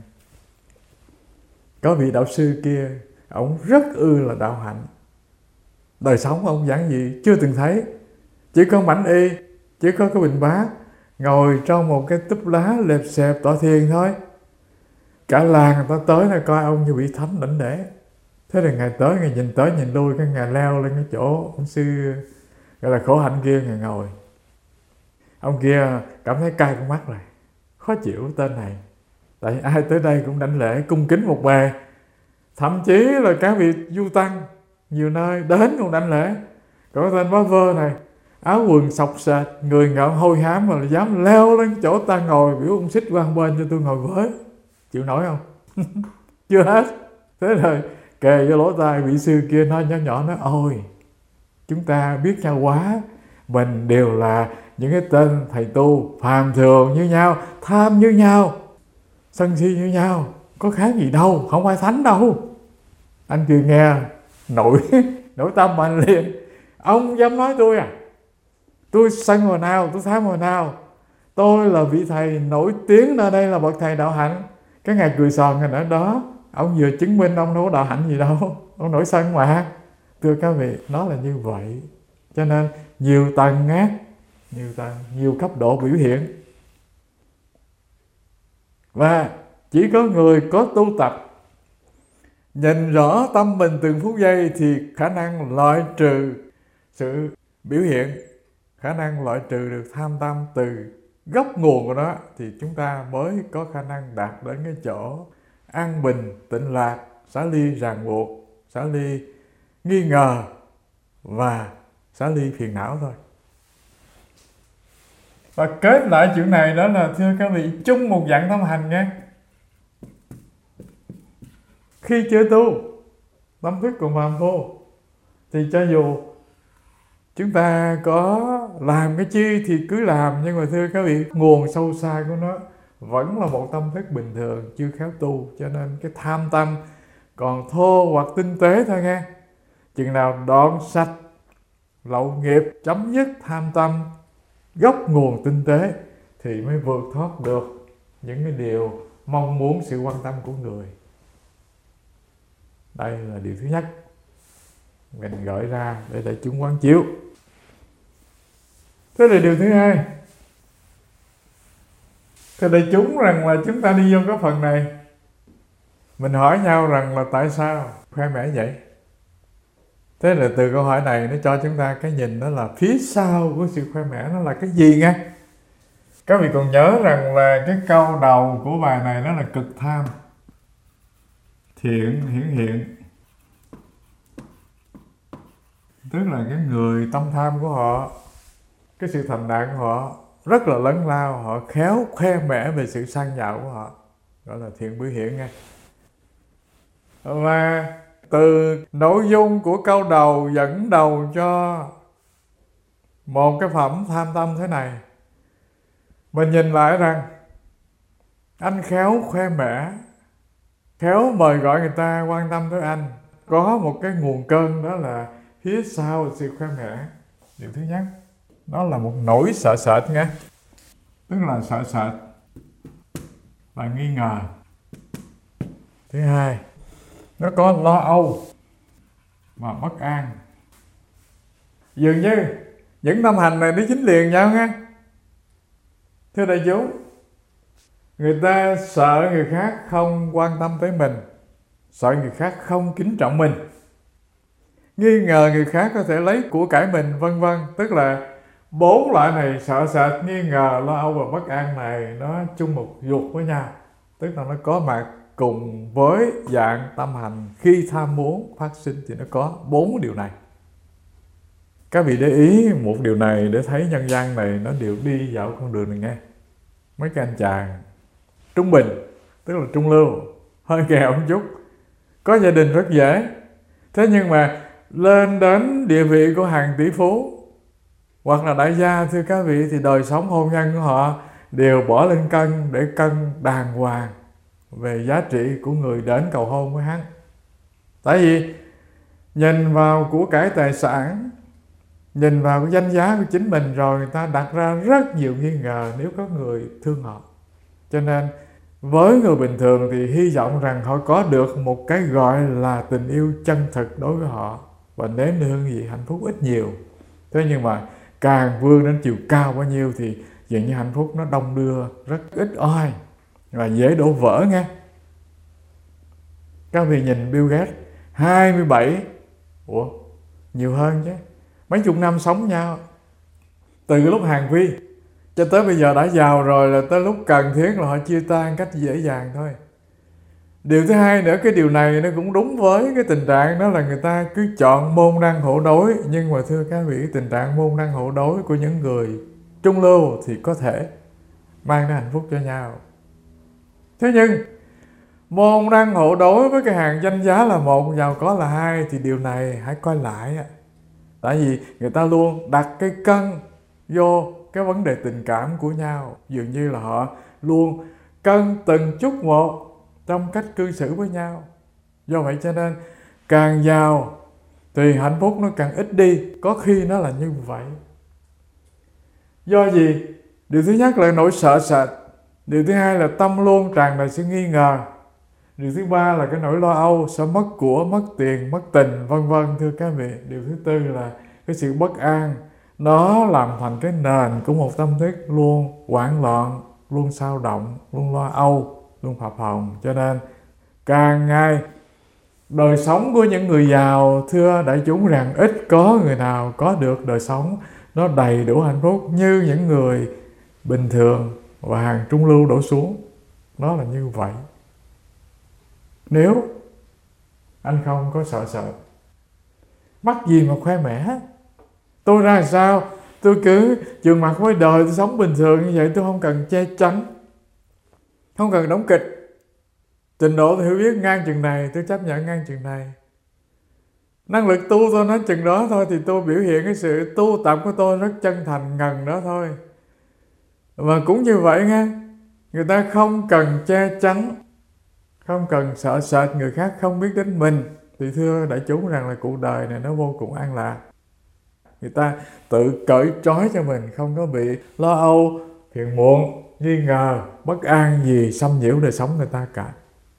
có vị đạo sư kia, ông rất ư là đạo hạnh. Đời sống ông giản dị, chưa từng thấy. Chỉ có mảnh y, chỉ có cái bình bát, ngồi trong một cái túp lá lẹp xẹp tọa thiền thôi. Cả làng người ta tới là coi ông như vị thánh đảnh lễ. Thế là Ngài tới, Ngài nhìn tới nhìn lui, cái Ngài leo lên cái chỗ ông sư gọi là khổ hạnh kia, Ngài ngồi. Ông kia cảm thấy cay con mắt rồi, khó chịu tên này. Tại ai tới đây cũng đảnh lễ cung kính một bề. Thậm chí là các vị du tăng nhiều nơi đến cũng đảnh lễ. Còn tên bá vơ này, áo quần sọc sệt, người ngợm hôi hám mà dám leo lên chỗ ta ngồi, biểu ông xích qua bên cho tôi ngồi với. Chịu nổi không? Chưa hết. Thế rồi kề vô lỗ tai vị sư kia nói nhỏ nhỏ, nói: ôi chúng ta biết nhau quá, mình đều là những cái tên thầy tu phàm thường như nhau, tham như nhau, sân si như nhau, có khác gì đâu, không ai thánh đâu. Anh kia nghe nổi tâm anh liền: ông dám nói tôi à? Tôi sân hồi nào, tôi tham hồi nào? Tôi là vị thầy nổi tiếng ở đây, là bậc thầy đạo hạnh. Cái Ngài cười sòn Ngài nói: đó, ông vừa chứng minh ông đâu có đạo hạnh gì đâu, ông nổi sân mà. Thưa các vị, nó là như vậy. Cho nên nhiều tầng á, nhiều cấp độ biểu hiện. Và chỉ có người có tu tập, nhìn rõ tâm mình từng phút giây, thì khả năng loại trừ sự biểu hiện, khả năng loại trừ được tham tâm từ gốc nguồn của nó, thì chúng ta mới có khả năng đạt đến cái chỗ an bình, tịnh lạc, xả ly ràng buộc, xả ly nghi ngờ và xả ly phiền não thôi. Và kết lại chuyện này đó là, thưa các vị, chung một dạng tâm hành nghe. Khi chưa tu, tâm thức còn phàm phu, thì cho dù chúng ta có làm cái chi thì cứ làm, nhưng mà thưa các vị, nguồn sâu xa của nó vẫn là một tâm thức bình thường, chưa khéo tu. Cho nên cái tham tâm còn thô hoặc tinh tế thôi nghe. Chừng nào đoạn sạch lậu nghiệp, chấm dứt tham tâm, gốc nguồn tinh tế, thì mới vượt thoát được những cái điều mong muốn sự quan tâm của người. Đây là điều thứ nhất mình gợi ra để đại chúng quán chiếu. Thế là điều thứ hai, thì đại chúng rằng là chúng ta đi vô cái phần này, mình hỏi nhau rằng là tại sao khoe mẽ vậy? Thế là từ câu hỏi này nó cho chúng ta cái nhìn, đó là phía sau của sự khoe mẽ nó là cái gì nghe. Các vị còn nhớ rằng là cái câu đầu của bài này nó là cực tham, thiện hiển hiện. Tức là cái người tâm tham của họ, cái sự thành đạt của họ rất là lớn lao, họ khéo khoe mẽ về sự sang giàu của họ. gọi là thiện biểu hiện nha. Và từ nội dung của câu đầu dẫn đầu cho một cái phẩm tham tâm thế này, mình nhìn lại rằng anh khéo khoe mẽ, khéo mời gọi người ta quan tâm tới anh. Có một cái nguồn cơn, đó là phía sau sự khoe mẽ. Điều thứ nhất, đó là một nỗi sợ sệt nghe. Tức là sợ sệt và nghi ngờ. Thứ hai, nó có lo âu và bất an. Dường như những tâm hành này nó dính liền nhau nghe. Thưa đại chúng, người ta sợ người khác không quan tâm tới mình, sợ người khác không kính trọng mình, nghi ngờ người khác có thể lấy của cải mình, vân vân. Tức là 4 loại này, sợ sệt, nghi ngờ, lo âu và bất an này, nó chung một ruột với nhau. Tức là nó có mặt cùng với dạng tâm hành khi tham muốn phát sinh thì nó có 4 điều này. Các vị để ý một điều này để thấy nhân gian này nó đều đi dạo con đường này nghe. Mấy cái anh chàng trung bình, tức là trung lưu, hơi nghèo một chút, có gia đình rất dễ. Thế nhưng mà lên đến địa vị của hàng tỷ phú hoặc là đại gia, thưa các vị, thì đời sống hôn nhân của họ đều bỏ lên cân để cân đàng hoàng về giá trị của người đến cầu hôn với hắn. Tại vì nhìn vào của cải tài sản, nhìn vào cái danh giá của chính mình rồi, người ta đặt ra rất nhiều nghi ngờ nếu có người thương họ. Cho nên với người bình thường thì hy vọng rằng họ có được một cái gọi là tình yêu chân thực đối với họ và nếm được hương vị hạnh phúc ít nhiều. Thế nhưng mà càng vươn đến chiều cao bao nhiêu thì dường như hạnh phúc nó đong đưa rất ít ỏi và dễ đổ vỡ nghe. Các vị nhìn Bill Gates 27, nhiều hơn chứ, mấy chục năm sống nhau, từ cái lúc hàng vi cho tới bây giờ đã giàu rồi, là tới lúc cần thiết là họ chia tay cách dễ dàng thôi. Điều thứ hai nữa, cái điều này nó cũng đúng với cái tình trạng đó là người ta cứ chọn môn đăng hộ đối. Nhưng mà thưa các vị, tình trạng môn đăng hộ đối của những người trung lưu thì có thể mang đến hạnh phúc cho nhau. Thế nhưng môn đăng hộ đối với cái hàng danh giá là một, giàu có là hai, thì điều này hãy coi lại. Tại vì người ta luôn đặt cái cân vô cái vấn đề tình cảm của nhau, dường như là họ luôn cân từng chút một trong cách cư xử với nhau. Do vậy cho nên càng giàu thì hạnh phúc nó càng ít đi, có khi nó là như vậy. Do gì? Điều thứ nhất là nỗi sợ sệt, điều thứ hai là tâm luôn tràn đầy sự nghi ngờ, điều thứ ba là cái nỗi lo âu sợ mất của, mất tiền, mất tình, vân vân. Thưa các vị, điều thứ tư là cái sự bất an, nó làm thành cái nền của một tâm thức luôn hoảng loạn, luôn xao động, luôn lo âu, luôn phập phồng. Cho nên càng ngày đời sống của những người giàu, thưa đại chúng, rằng ít có người nào có được đời sống nó đầy đủ hạnh phúc như những người bình thường và hàng trung lưu đổ xuống. Nó là như vậy. Nếu anh không có sợ sệt, mắc gì mà khoe mẽ. Tôi ra sao, tôi cứ trường mặt với đời, tôi sống bình thường như vậy, tôi không cần che chắn, không cần đóng kịch. Trình độ tôi hiểu biết ngang chừng này, tôi chấp nhận ngang chừng này. Năng lực tu tôi nói chừng đó thôi, thì tôi biểu hiện cái sự tu tập của tôi rất chân thành ngần đó thôi. Và cũng như vậy nghe, người ta không cần che chắn, không cần sợ sệt người khác không biết đến mình, thì thưa đại chúng rằng là cuộc đời này nó vô cùng an lạc. Người ta tự cởi trói cho mình, không có bị lo âu, phiền muộn, nghi ngờ, bất an gì xâm nhiễu đời sống người ta cả.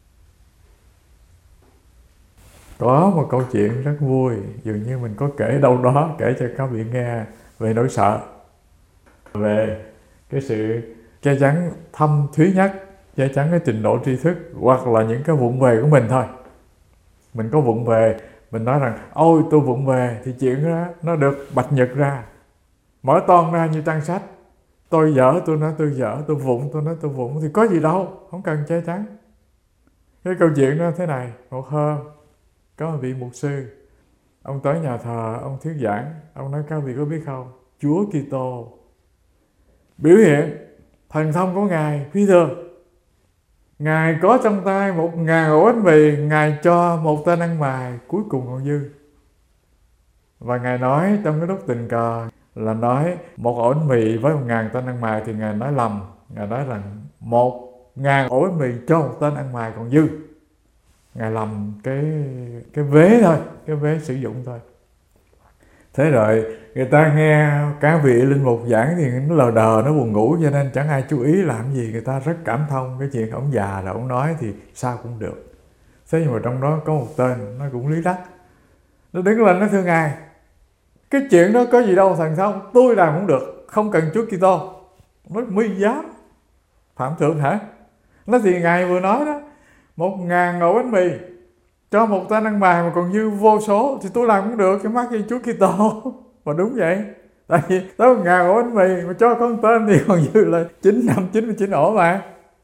Có một câu chuyện rất vui, dường như mình có kể đâu đó, kể cho các vị nghe về nỗi sợ, về cái sự che chắn thâm thúy nhất, che chắn cái trình độ tri thức hoặc là những cái vụng về của mình thôi. Mình có vụng về, mình nói rằng ôi tôi vụng về, thì chuyện đó nó được bạch nhật ra, mở toan ra như trang sách. Tôi dở, tôi nói tôi dở, tôi vụng, tôi nói tôi vụng, thì có gì đâu, không cần che chắn. Cái câu chuyện đó thế này, một hôm có một vị mục sư, ông tới nhà thờ, ông thuyết giảng, ông nói các vị có biết không, Chúa Kitô biểu hiện thần thông của Ngài phi thường. Ngài có trong tay 1.000 ổ bánh mì, Ngài cho một tên ăn mày cuối cùng còn dư. Và Ngài nói trong cái lúc tình cờ là nói một ổ bánh mì với 1.000 tên ăn mày, thì Ngài nói lầm. Ngài nói rằng 1.000 ổ bánh mì cho một tên ăn mày còn dư. Ngài lầm cái vế thôi, cái vế sử dụng thôi. Thế rồi người ta nghe các vị linh mục giảng thì nó lờ đờ, nó buồn ngủ, cho nên chẳng ai chú ý làm gì. Người ta rất cảm thông cái chuyện ông già rồi ông nói thì sao cũng được. Thế nhưng mà trong đó có một tên nó cũng lý đắc, nó đứng lên nó thưa Ngài, cái chuyện đó có gì đâu thần thông, tôi làm cũng được, không cần Chúa Kitô. Nói mi dám phạm thượng hả? Nó thì Ngài vừa nói đó, 1.000 ổ bánh mì cho một tên ăn mày mà còn dư vô số thì tôi làm cũng được, cái mắt với Chúa Kitô. Mà đúng vậy, tại vì tới 1.000 ổ bánh mì mà cho con tên thì còn dư là 999 ổ mà.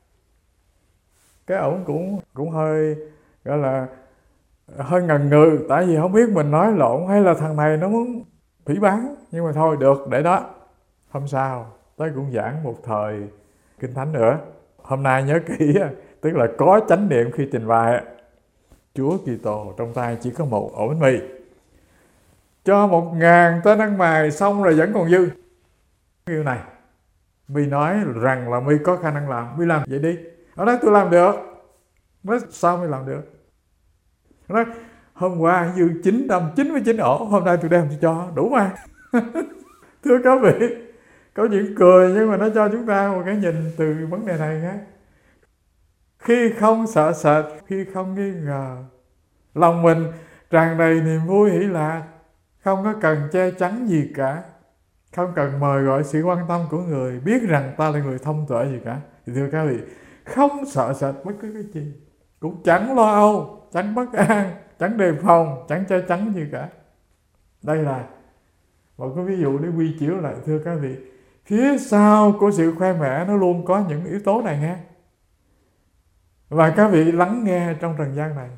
Cái ổng cũng hơi gọi là hơi ngần ngừ, tại vì không biết mình nói lộn hay là thằng này nó muốn phỉ báng. Nhưng mà thôi được, để đó, hôm sau tới cũng giảng một thời Kinh Thánh nữa. Hôm nay nhớ kỹ, tức là có chánh niệm khi trình bày. Chúa Kitô trong tay chỉ có một ổ bánh mì, cho 1.000 tên ăn mày xong rồi vẫn còn dư. Điều này mi nói rằng là mi có khả năng làm, mi làm vậy đi. Ở đó tôi làm được. Nói sao mi làm được? Nói hôm qua dư 999 ổ, hôm nay tôi đem tôi cho đủ mà. Thưa các vị, có chuyện cười nhưng mà nó cho chúng ta một cái nhìn từ vấn đề này nhé. Khi không sợ sệt, khi không nghi ngờ, lòng mình tràn đầy niềm vui hỷ lạc, không có cần che chắn gì cả, không cần mời gọi sự quan tâm của người, biết rằng ta là người thông tuệ gì cả, thì thưa các vị, không sợ sệt bất cứ cái gì, cũng chẳng lo âu, chẳng bất an, chẳng đề phòng, chẳng che chắn gì cả. Đây là một cái ví dụ để quy chiếu lại, thưa các vị, phía sau của sự khoe mẽ nó luôn có những yếu tố này nghe. Và các vị lắng nghe trong trần gian này,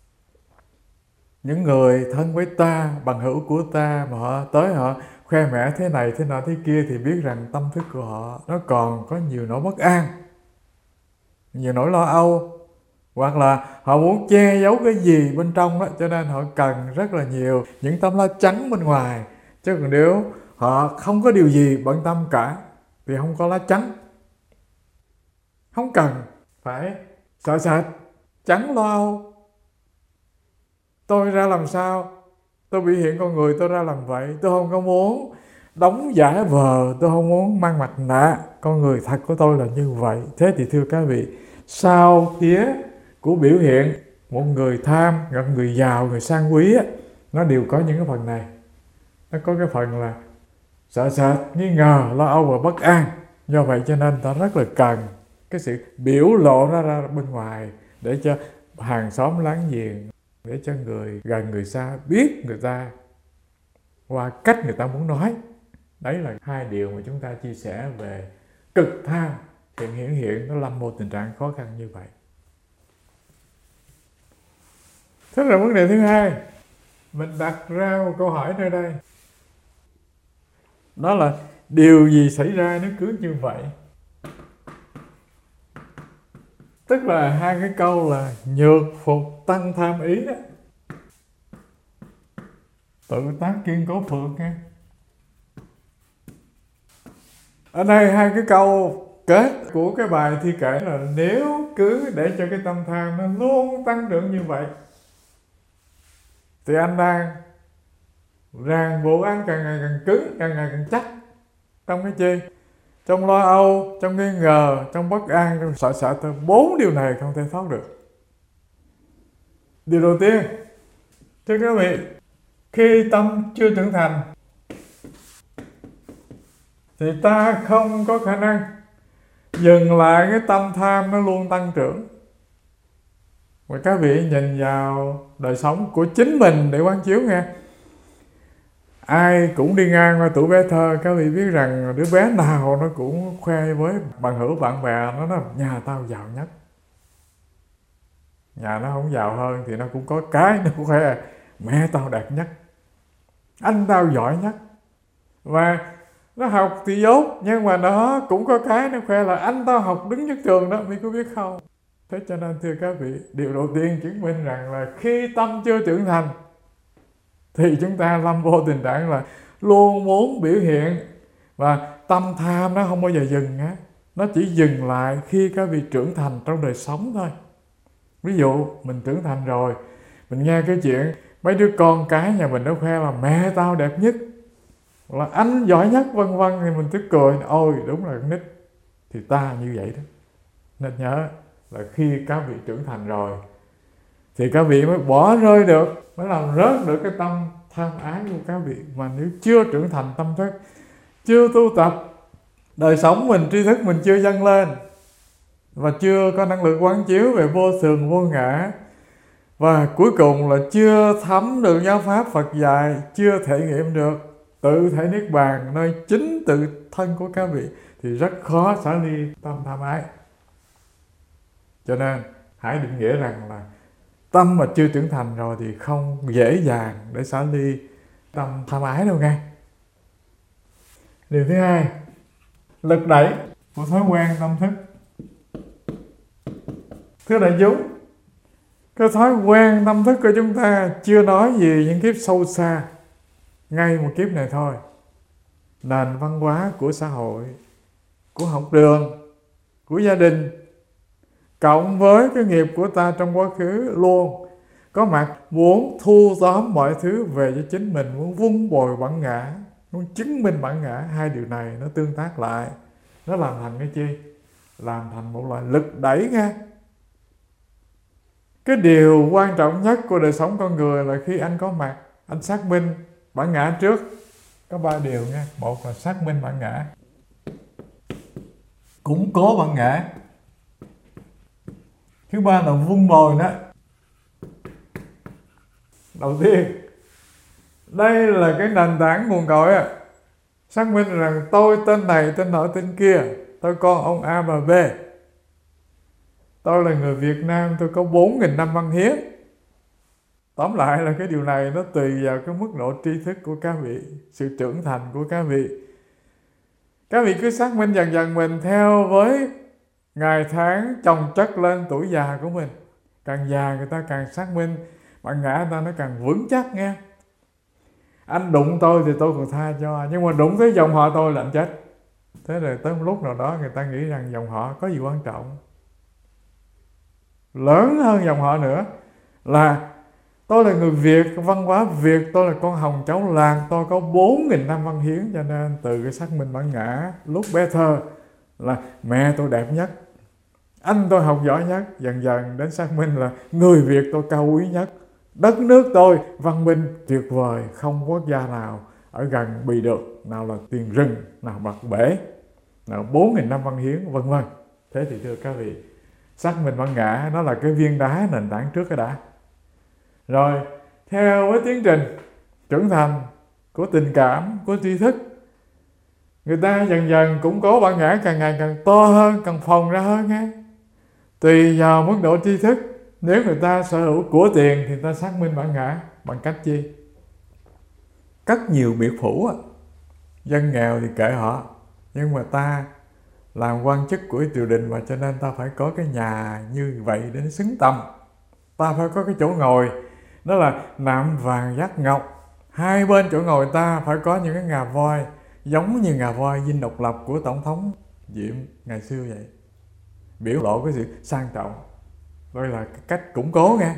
những người thân với ta, bằng hữu của ta mà họ tới họ khoe mẽ thế này thế nọ thế kia, thì biết rằng tâm thức của họ nó còn có nhiều nỗi bất an, nhiều nỗi lo âu, hoặc là họ muốn che giấu cái gì bên trong đó, cho nên họ cần rất là nhiều những tấm lá chắn bên ngoài. Chứ còn nếu họ không có điều gì bận tâm cả thì không có lá chắn, không cần phải sợ sệt, chẳng lo âu. Tôi ra làm sao, tôi biểu hiện con người tôi ra làm vậy, tôi không có muốn đóng giả vờ, tôi không muốn mang mặt nạ, con người thật của tôi là như vậy. Thế thì thưa các vị, sau phía của biểu hiện một người tham, gặp người giàu, người sang quý á, nó đều có những cái phần này. Nó có cái phần là sợ sệt, nghi ngờ, lo âu và bất an. Do vậy cho nên ta rất là cần cái sự biểu lộ nó ra bên ngoài, để cho hàng xóm láng giềng, để cho người gần người xa biết người ta qua cách người ta muốn nói. Đấy là hai điều mà chúng ta chia sẻ về cực tham hiện nó lâm vào tình trạng khó khăn như vậy. Thế là vấn đề thứ hai, mình đặt ra một câu hỏi nơi đây, đó là điều gì xảy ra nếu cứ như vậy? Tức là hai cái câu là nhược phục tăng tham ý đó. Tự tác kiên cố phượng nha. Ở đây hai cái câu kết của cái bài thi kệ là nếu cứ để cho cái tâm tham nó luôn tăng trưởng như vậy thì anh đang ràng buộc anh càng ngày càng cứng, càng ngày càng chắc. Trong cái chi? Trong lo âu, trong nghi ngờ, trong bất an, trong sợ sệt thôi. 4 điều này không thể thoát được. Điều đầu tiên, thưa các vị, khi tâm chưa trưởng thành thì ta không có khả năng dừng lại cái tâm tham nó luôn tăng trưởng. Và các vị nhìn vào đời sống của chính mình để quán chiếu nghe. Ai cũng đi ngang qua tuổi bé thơ, các vị biết rằng đứa bé nào nó cũng khoe với bằng hữu bạn bè, nó nói nhà tao giàu nhất. Nhà nó không giàu hơn thì nó cũng có cái nó khoe mẹ tao đẹp nhất, anh tao giỏi nhất. Và nó học thì dốt, nhưng mà nó cũng có cái nó khoe là anh tao học đứng nhất trường đó, mi có biết không? Thế cho nên thưa các vị, điều đầu tiên chứng minh rằng là khi tâm chưa trưởng thành thì chúng ta lâm vô tình trạng là luôn muốn biểu hiện, và tâm tham nó không bao giờ dừng á. Nó chỉ dừng lại khi các vị trưởng thành trong đời sống thôi. Ví dụ mình trưởng thành rồi, mình nghe cái chuyện mấy đứa con cái nhà mình nó khoe là mẹ tao đẹp nhất, là anh giỏi nhất vân vân, thì mình tức cười, ôi đúng là con nít. Thì ta như vậy đó. Nên nhớ là khi các vị trưởng thành rồi thì các vị mới bỏ rơi được, mới làm rớt được cái tâm tham ái của các vị. Mà nếu chưa trưởng thành tâm thức, chưa tu tập, đời sống mình, tri thức mình chưa dâng lên, và chưa có năng lực quán chiếu về vô thường vô ngã, và cuối cùng là chưa thấm được giáo pháp Phật dạy, chưa thể nghiệm được tự thể niết bàn nơi chính tự thân của các vị, thì rất khó xả ly tâm tham ái. Cho nên hãy định nghĩa rằng là tâm mà chưa trưởng thành rồi thì không dễ dàng để xả ly tâm tham ái đâu nghe. Điều thứ hai, lực đẩy của thói quen tâm thức. Thưa đại chúng, cái thói quen tâm thức của chúng ta chưa nói gì những kiếp sâu xa, ngay một kiếp này thôi. Nền văn hóa của xã hội, của học đường, của gia đình, cộng với cái nghiệp của ta trong quá khứ luôn có mặt muốn thu tóm mọi thứ về cho chính mình, muốn vun bồi bản ngã, muốn chứng minh bản ngã. Hai điều này nó tương tác lại, nó làm thành cái chi? Làm thành một loại lực đẩy nha. Cái điều quan trọng nhất của đời sống con người là khi anh có mặt, anh xác minh bản ngã trước. Có 3 điều nha. Một là xác minh bản ngã, củng cố bản ngã. Thứ ba là vun bồi nó. Đầu tiên, đây là cái nền tảng nguồn cội á. Xác minh rằng tôi tên này, tên nọ, tên kia, tôi con ông A bà B, tôi là người Việt Nam, tôi có 4.000 năm văn hiến. Tóm lại là cái điều này nó tùy vào cái mức độ tri thức của các vị, sự trưởng thành của các vị. Các vị cứ xác minh dần dần mình theo với ngày tháng chồng chất lên tuổi già của mình. Càng già người ta càng xác minh bản ngã, người ta nó càng vững chắc nghe. Anh đụng tôi thì tôi còn tha cho, nhưng mà đụng tới dòng họ tôi là anh chết. Thế rồi tới một lúc nào đó người ta nghĩ rằng dòng họ có gì quan trọng. Lớn hơn dòng họ nữa là tôi là người Việt, văn hóa Việt, tôi là con hồng cháu làng, tôi có 4.000 năm văn hiến. Cho nên từ cái xác minh bản ngã lúc bé thơ là mẹ tôi đẹp nhất, anh tôi học giỏi nhất, dần dần đến xác minh là người Việt tôi cao quý nhất, đất nước tôi văn minh tuyệt vời, không quốc gia nào ở gần bì được, nào là tiền rừng, nào bạc bể, nào 4.000 năm văn hiến, vân vân. Thế thì thưa các vị, xác minh bản ngã nó là cái viên đá nền tảng trước cái đã. Rồi theo với tiến trình trưởng thành của tình cảm, của tri thức, người ta dần dần củng cố bản ngã càng ngày càng to hơn, càng phồng ra hơn nghe. Tùy vào mức độ tri thức, nếu người ta sở hữu của tiền thì người ta xác minh bản ngã bằng cách chi? Cất nhiều biệt phủ. Dân nghèo thì kệ họ, nhưng mà ta làm quan chức của triều đình mà, cho nên ta phải có cái nhà như vậy để xứng tầm. Ta phải có cái chỗ ngồi, đó là nạm vàng dát ngọc. Hai bên chỗ ngồi ta phải có những cái ngà voi, giống như ngà voi dinh độc lập của Tổng thống Diệm ngày xưa vậy. Biểu lộ cái sự sang trọng. Đây là cái cách củng cố nghe.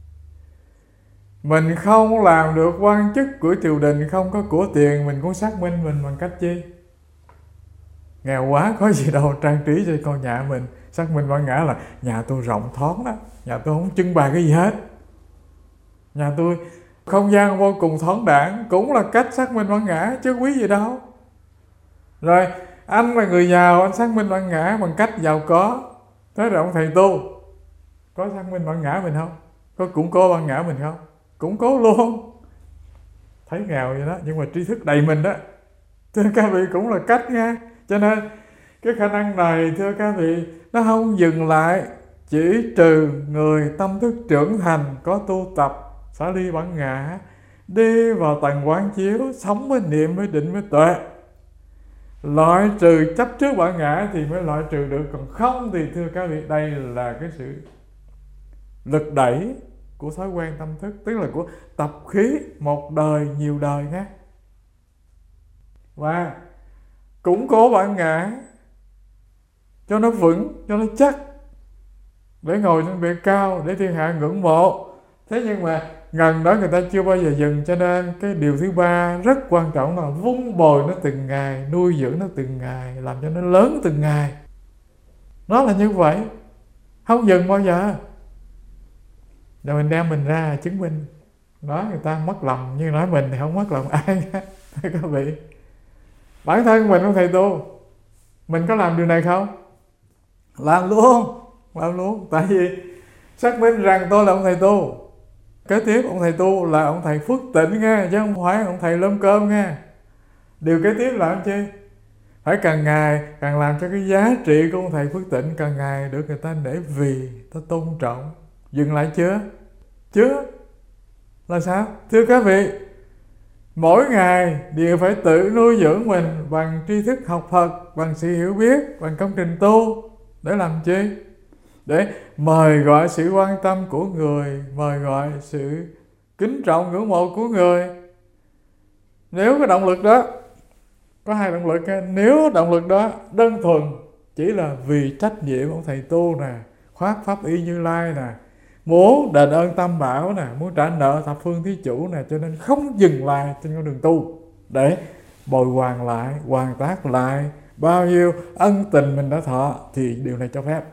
Mình không làm được quan chức của triều đình, không có của tiền, mình cũng xác minh mình bằng cách chi? Nghèo quá có gì đâu trang trí cho con nhà mình. Xác minh bản ngã là nhà tôi rộng thoáng đó, nhà tôi không trưng bày cái gì hết, nhà tôi không gian vô cùng thoáng đãng, cũng là cách xác minh bản ngã chứ quý gì đâu. Rồi anh là người giàu, anh xác minh bản ngã bằng cách giàu có. Thế rồi ông thầy tu có xác minh bản ngã mình không? Có củng cố bản ngã mình không? Củng cố luôn. Thấy nghèo vậy đó, nhưng mà tri thức đầy mình đó. Thưa các vị, cũng là cách nha. Cho nên cái khả năng này thưa các vị, nó không dừng lại chỉ trừ người tâm thức trưởng thành, có tu tập, xả ly bản ngã, đi vào tầng quán chiếu, sống với niệm, với định, với tuệ, loại trừ chấp trước bản ngã thì mới loại trừ được, còn không thì thưa các vị, đây là cái sự lực đẩy của thói quen tâm thức, tức là của tập khí một đời nhiều đời nhé. Và củng cố bản ngã cho nó vững, cho nó chắc, để ngồi trên bệ cao, để thiên hạ ngưỡng mộ. Thế nhưng mà ngần đó người ta chưa bao giờ dừng, cho nên cái điều thứ ba rất quan trọng là vun bồi nó từng ngày, nuôi dưỡng nó từng ngày, làm cho nó lớn từng ngày. Nó là như vậy, không dừng bao giờ. Rồi mình đem mình ra chứng minh, nói người ta mất lòng nhưng nói mình thì không mất lòng ai cả. Các vị, bản thân mình ông thầy tu, mình có làm điều này không? Làm luôn. Tại vì xác minh rằng tôi là ông thầy tu. Kế tiếp ông thầy tu là ông thầy phước tịnh nghe, chứ không phải ông thầy lơm cơm nghe. Điều kế tiếp là làm chi? Phải càng ngày càng làm cho cái giá trị của ông thầy phước tịnh càng ngày được người ta nể vì, ta tôn trọng. Dừng lại chưa? Chưa. Là sao? Thưa các vị, mỗi ngày đều phải tự nuôi dưỡng mình bằng tri thức học Phật, bằng sự hiểu biết, bằng công trình tu. Để làm chi? Để mời gọi sự quan tâm của người, mời gọi sự kính trọng ngưỡng mộ của người. Nếu cái động lực đó, có hai động lực, nếu động lực đó đơn thuần chỉ là vì trách nhiệm ông thầy tu nè, khoác pháp y Như Lai nè, muốn đền ơn Tam Bảo nè, muốn trả nợ thập phương thí chủ nè, cho nên không dừng lại trên con đường tu, để bồi hoàn lại, hoàn tác lại bao nhiêu ân tình mình đã thọ, thì điều này cho phép.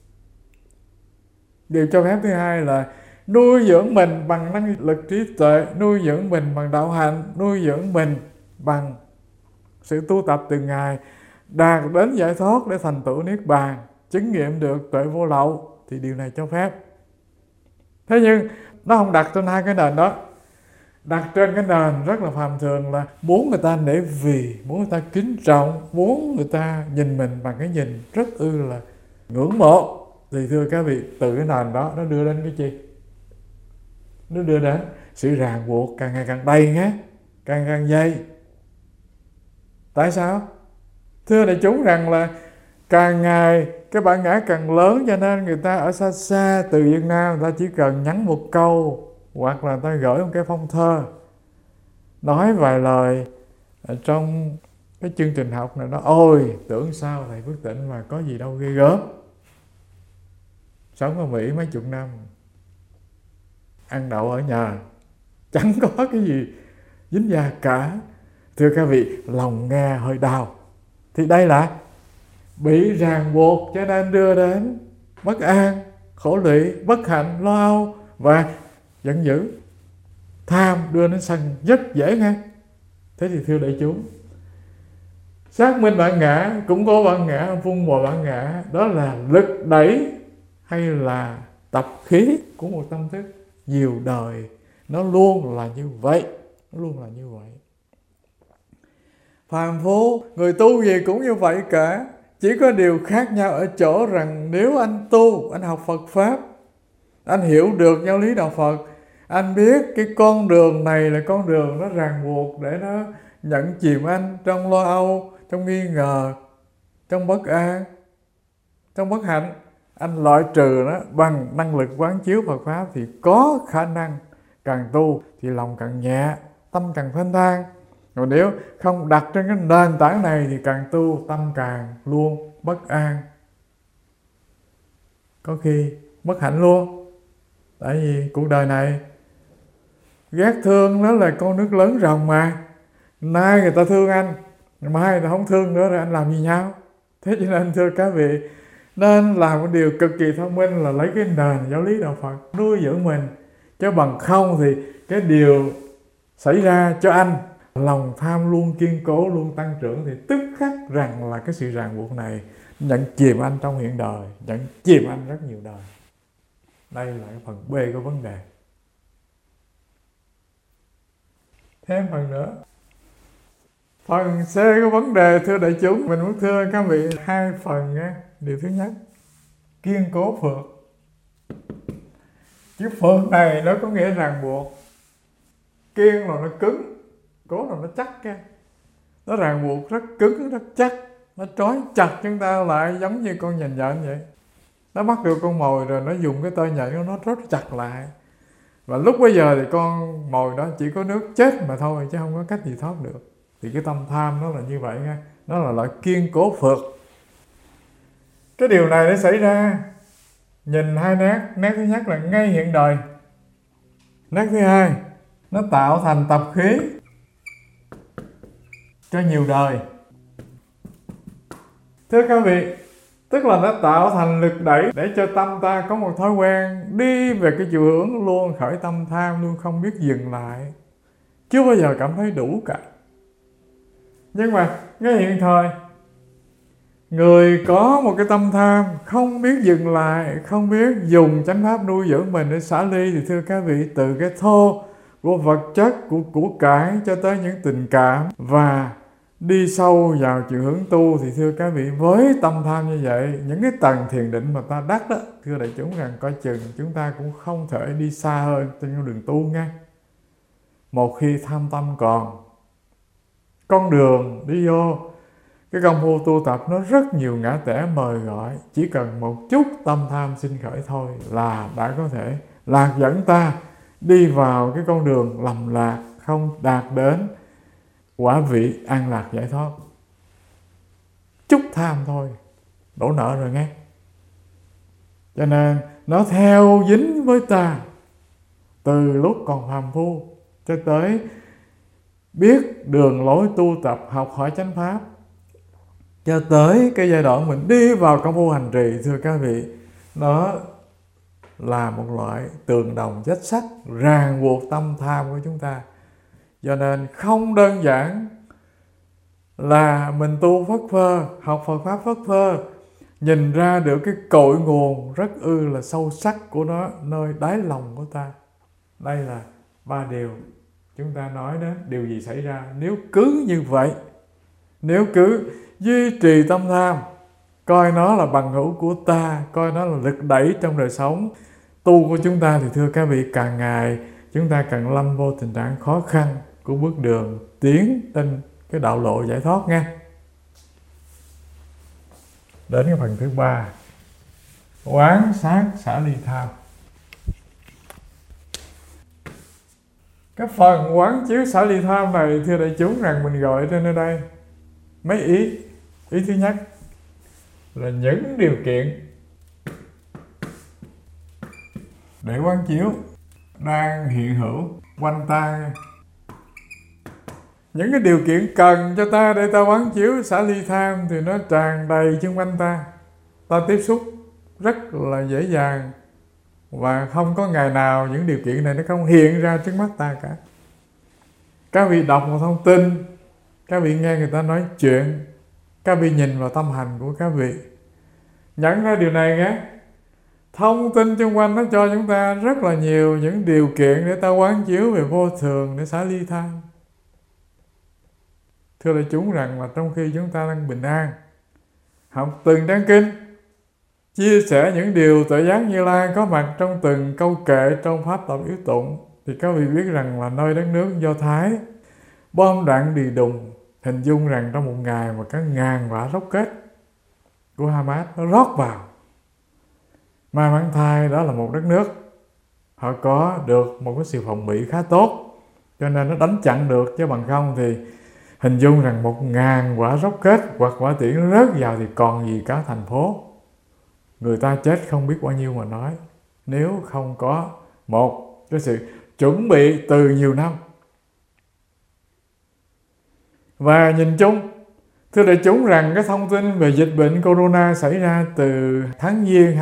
Điều cho phép thứ hai là nuôi dưỡng mình bằng năng lực trí tuệ, nuôi dưỡng mình bằng đạo hạnh, nuôi dưỡng mình bằng sự tu tập từng ngày, đạt đến giải thoát để thành tựu niết bàn, chứng nghiệm được tuệ vô lậu, thì điều này cho phép. Thế nhưng nó không đặt trên hai cái nền đó. Đặt trên cái nền rất là phàm thường là muốn người ta nể vì, muốn người ta kính trọng, muốn người ta nhìn mình bằng cái nhìn rất là ngưỡng mộ. Thì thưa các vị, từ cái nền đó nó đưa đến cái gì? Nó đưa đến sự ràng buộc càng ngày càng đầy nhé, càng càng dày. Tại sao? Thưa đại chúng rằng là càng ngày cái bản ngã càng lớn, cho nên người ta ở xa xa từ Việt Nam, người ta chỉ cần nhắn một câu hoặc là người ta gửi một cái phong thơ, nói vài lời ở trong cái chương trình học này, nó ôi tưởng sao thầy Phước Tịnh mà có gì đâu ghê gớm, sống ở Mỹ mấy chục năm, ăn đậu ở nhà, chẳng có cái gì dính da cả. Thưa các vị, lòng nghe hơi đau. Thì đây là bị ràng buộc, cho nên đưa đến bất an, khổ lụy, bất hạnh, lo âu và giận dữ. Tham đưa đến sân rất dễ nghe. Thế thì thưa đại chúng, xác minh bản ngã, củng cố bản ngã, vun bồi bản ngã, đó là lực đẩy hay là tập khí của một tâm thức nhiều đời. Nó luôn là như vậy. Nó luôn là như vậy. Phàm phu, người tu gì cũng như vậy cả. Chỉ có điều khác nhau ở chỗ rằng nếu anh tu, anh học Phật Pháp, anh hiểu được giáo lý đạo Phật, anh biết cái con đường này là con đường nó ràng buộc để nó nhận chìm anh trong lo âu, trong nghi ngờ, trong bất an, trong bất hạnh. Anh loại trừ nó bằng năng lực quán chiếu Phật Pháp, thì có khả năng càng tu thì lòng càng nhẹ, tâm càng thanh thang. Còn nếu không đặt trên cái nền tảng này thì càng tu tâm càng luôn bất an, có khi bất hạnh luôn. Tại vì cuộc đời này ghét thương nó là con nước lớn rồng mà. Nay người ta thương anh, mai người ta không thương nữa, rồi anh làm gì nhau? Thế cho nên thưa các vị, nên làm một điều cực kỳ thông minh là lấy cái nền giáo lý đạo Phật nuôi dưỡng mình. Chứ bằng không thì cái điều xảy ra cho anh, lòng tham luôn kiên cố, luôn tăng trưởng, thì tức khắc rằng là cái sự ràng buộc này nhận chìm anh trong hiện đời, nhận chìm anh rất nhiều đời. Đây là cái phần B của vấn đề. Thêm phần nữa, phần C của vấn đề, thưa đại chúng, mình muốn thưa các vị hai phần nha. Điều thứ nhất, kiên cố phược. Chữ phược này nó có nghĩa ràng buộc. Kiên là nó cứng, cố là nó chắc nha. Nó ràng buộc rất cứng, rất chắc. Nó trói chặt chúng ta lại giống như con nhện nhện vậy. Nó bắt được con mồi rồi nó dùng cái tơ nhện của nó trói chặt lại. Và lúc bây giờ thì con mồi đó chỉ có nước chết mà thôi, chứ không có cách gì thoát được. Thì cái tâm tham nó là như vậy nha. Nó là loại kiên cố phượt. Cái điều này nó xảy ra nhìn hai nét. Nét thứ nhất là ngay hiện đời. Nét thứ hai, nó tạo thành tập khí cho nhiều đời. Thưa các vị, tức là nó tạo thành lực đẩy để cho tâm ta có một thói quen đi về cái chiều hướng luôn khởi tâm tham, luôn không biết dừng lại, chưa bao giờ cảm thấy đủ cả. Nhưng mà ngay hiện thời, người có một cái tâm tham không biết dừng lại, không biết dùng chánh pháp nuôi dưỡng mình để xả ly, thì thưa các vị, từ cái thô của vật chất, của cải cho tới những tình cảm và đi sâu vào chiều hướng tu, thì thưa các vị, với tâm tham như vậy, những cái tầng thiền định mà ta đắc đó, thưa đại chúng rằng coi chừng chúng ta cũng không thể đi xa hơn trên con đường tu nha. Một khi tham tâm còn, con đường đi vô cái công phu tu tập nó rất nhiều ngã tẻ mời gọi. Chỉ cần một chút tâm tham sinh khởi thôi là đã có thể lạc dẫn ta đi vào cái con đường lầm lạc, không đạt đến quả vị an lạc giải thoát. Chút tham thôi đổ nợ rồi nghe. Cho nên nó theo dính với ta từ lúc còn phàm phu cho tới biết đường lối tu tập, học hỏi chánh pháp, cho tới cái giai đoạn mình đi vào công phu hành trì. Thưa các vị, nó là một loại tường đồng vách sắt ràng buộc tâm tham của chúng ta. Cho nên không đơn giản là mình tu phất phơ, học Phật pháp phất phơ, nhìn ra được cái cội nguồn rất là sâu sắc của nó nơi đáy lòng của ta. Đây là ba điều chúng ta nói đến. Điều gì xảy ra nếu cứ như vậy, nếu cứ duy trì tâm tham, coi nó là bằng hữu của ta, coi nó là lực đẩy trong đời sống tu của chúng ta, thì thưa các vị, càng ngày chúng ta càng lâm vô tình trạng khó khăn của bước đường tiến trên cái đạo lộ giải thoát nha. Đến cái phần thứ ba, quán sát xả ly tham. Cái phần quán chiếu xả ly tham này, thưa đại chúng, rằng mình gọi trên nơi đây mấy ý. Ý thứ nhất là những điều kiện để quán chiếu đang hiện hữu quanh ta. Những cái điều kiện cần cho ta để ta quán chiếu xả ly tham thì nó tràn đầy xung quanh ta. Ta tiếp xúc rất là dễ dàng, và không có ngày nào những điều kiện này nó không hiện ra trước mắt ta cả. Các vị đọc một thông tin, các vị nghe người ta nói chuyện, các vị nhìn vào tâm hành của các vị, nhận ra điều này nhé. Thông tin xung quanh nó cho chúng ta rất là nhiều những điều kiện để ta quán chiếu về vô thường, để xả ly tham. Thưa đại chúng rằng là trong khi chúng ta đang bình an, học từng trang kinh, chia sẻ những điều Tuệ Giác Như Lai có mặt trong từng câu kệ trong Pháp Tập Yếu Tụng, thì các vị biết rằng là nơi đất nước Do Thái bom đạn đì đùng, hình dung rằng trong một ngày mà có ngàn quả rocket của Hamas nó rót vào. May mắn thay đó là một đất nước họ có được một cái sự phòng bị khá tốt, cho nên nó đánh chặn được, chứ bằng không thì hình dung rằng 1000 quả rocket hoặc quả tiễn nó rớt vào thì còn gì cả thành phố. Người ta chết không biết bao nhiêu mà nói, nếu không có một cái sự chuẩn bị từ nhiều năm. Và nhìn chung, thưa đại chúng rằng cái thông tin về dịch bệnh corona xảy ra từ tháng Giêng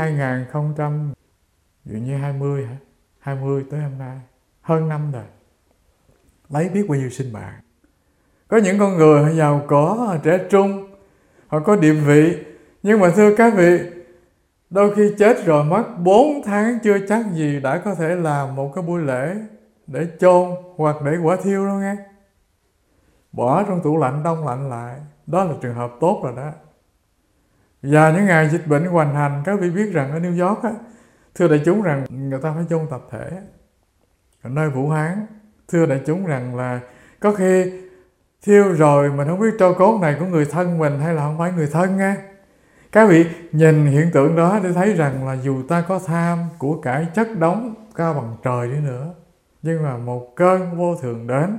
2020 tới hôm nay, hơn năm rồi, lấy biết bao nhiêu sinh mạng. Có những con người họ giàu có, họ trẻ trung, họ có địa vị, nhưng mà thưa các vị, đôi khi chết rồi mất 4 tháng chưa chắc gì đã có thể làm một cái buổi lễ để chôn hoặc để quả thiêu đâu nghe. Bỏ trong tủ lạnh đông lạnh lại, đó là trường hợp tốt rồi đó. Và những ngày dịch bệnh hoành hành, các vị biết rằng ở New York á, thưa đại chúng rằng người ta phải chôn tập thể. Ở nơi Vũ Hán, thưa đại chúng rằng là có khi Thiêu rồi mình không biết tro cốt này của người thân mình hay là không phải người thân nha. Các vị nhìn hiện tượng đó để thấy rằng là dù ta có tham của cải chất đống cao bằng trời đi nữa, nhưng mà một cơn vô thường đến,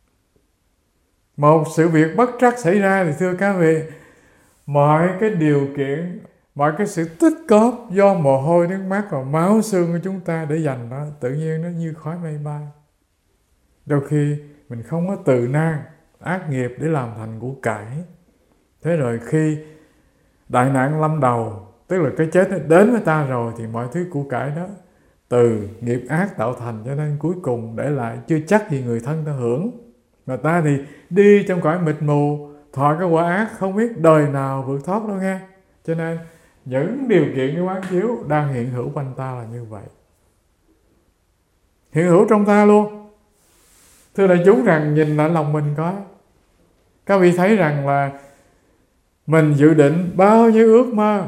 một sự việc bất trắc xảy ra, thì thưa các vị, mọi cái điều kiện, mọi cái sự tích cóp do mồ hôi nước mắt và máu xương của chúng ta để dành đó, tự nhiên nó như khói mây bay. Đôi khi mình không có từ nan ác nghiệp để làm thành của cải. Thế rồi khi đại nạn lâm đầu, tức là cái chết nó đến với ta rồi, thì mọi thứ của cải đó từ nghiệp ác tạo thành, cho nên cuối cùng để lại chưa chắc gì người thân ta hưởng, mà ta thì đi trong cõi mịt mù, thọ cái quả ác không biết đời nào vượt thoát đâu nghe. Cho nên những điều kiện cái quán chiếu đang hiện hữu quanh ta là như vậy, hiện hữu trong ta luôn. Thưa đại chúng rằng nhìn lại lòng mình coi, các vị thấy rằng là mình dự định bao nhiêu ước mơ.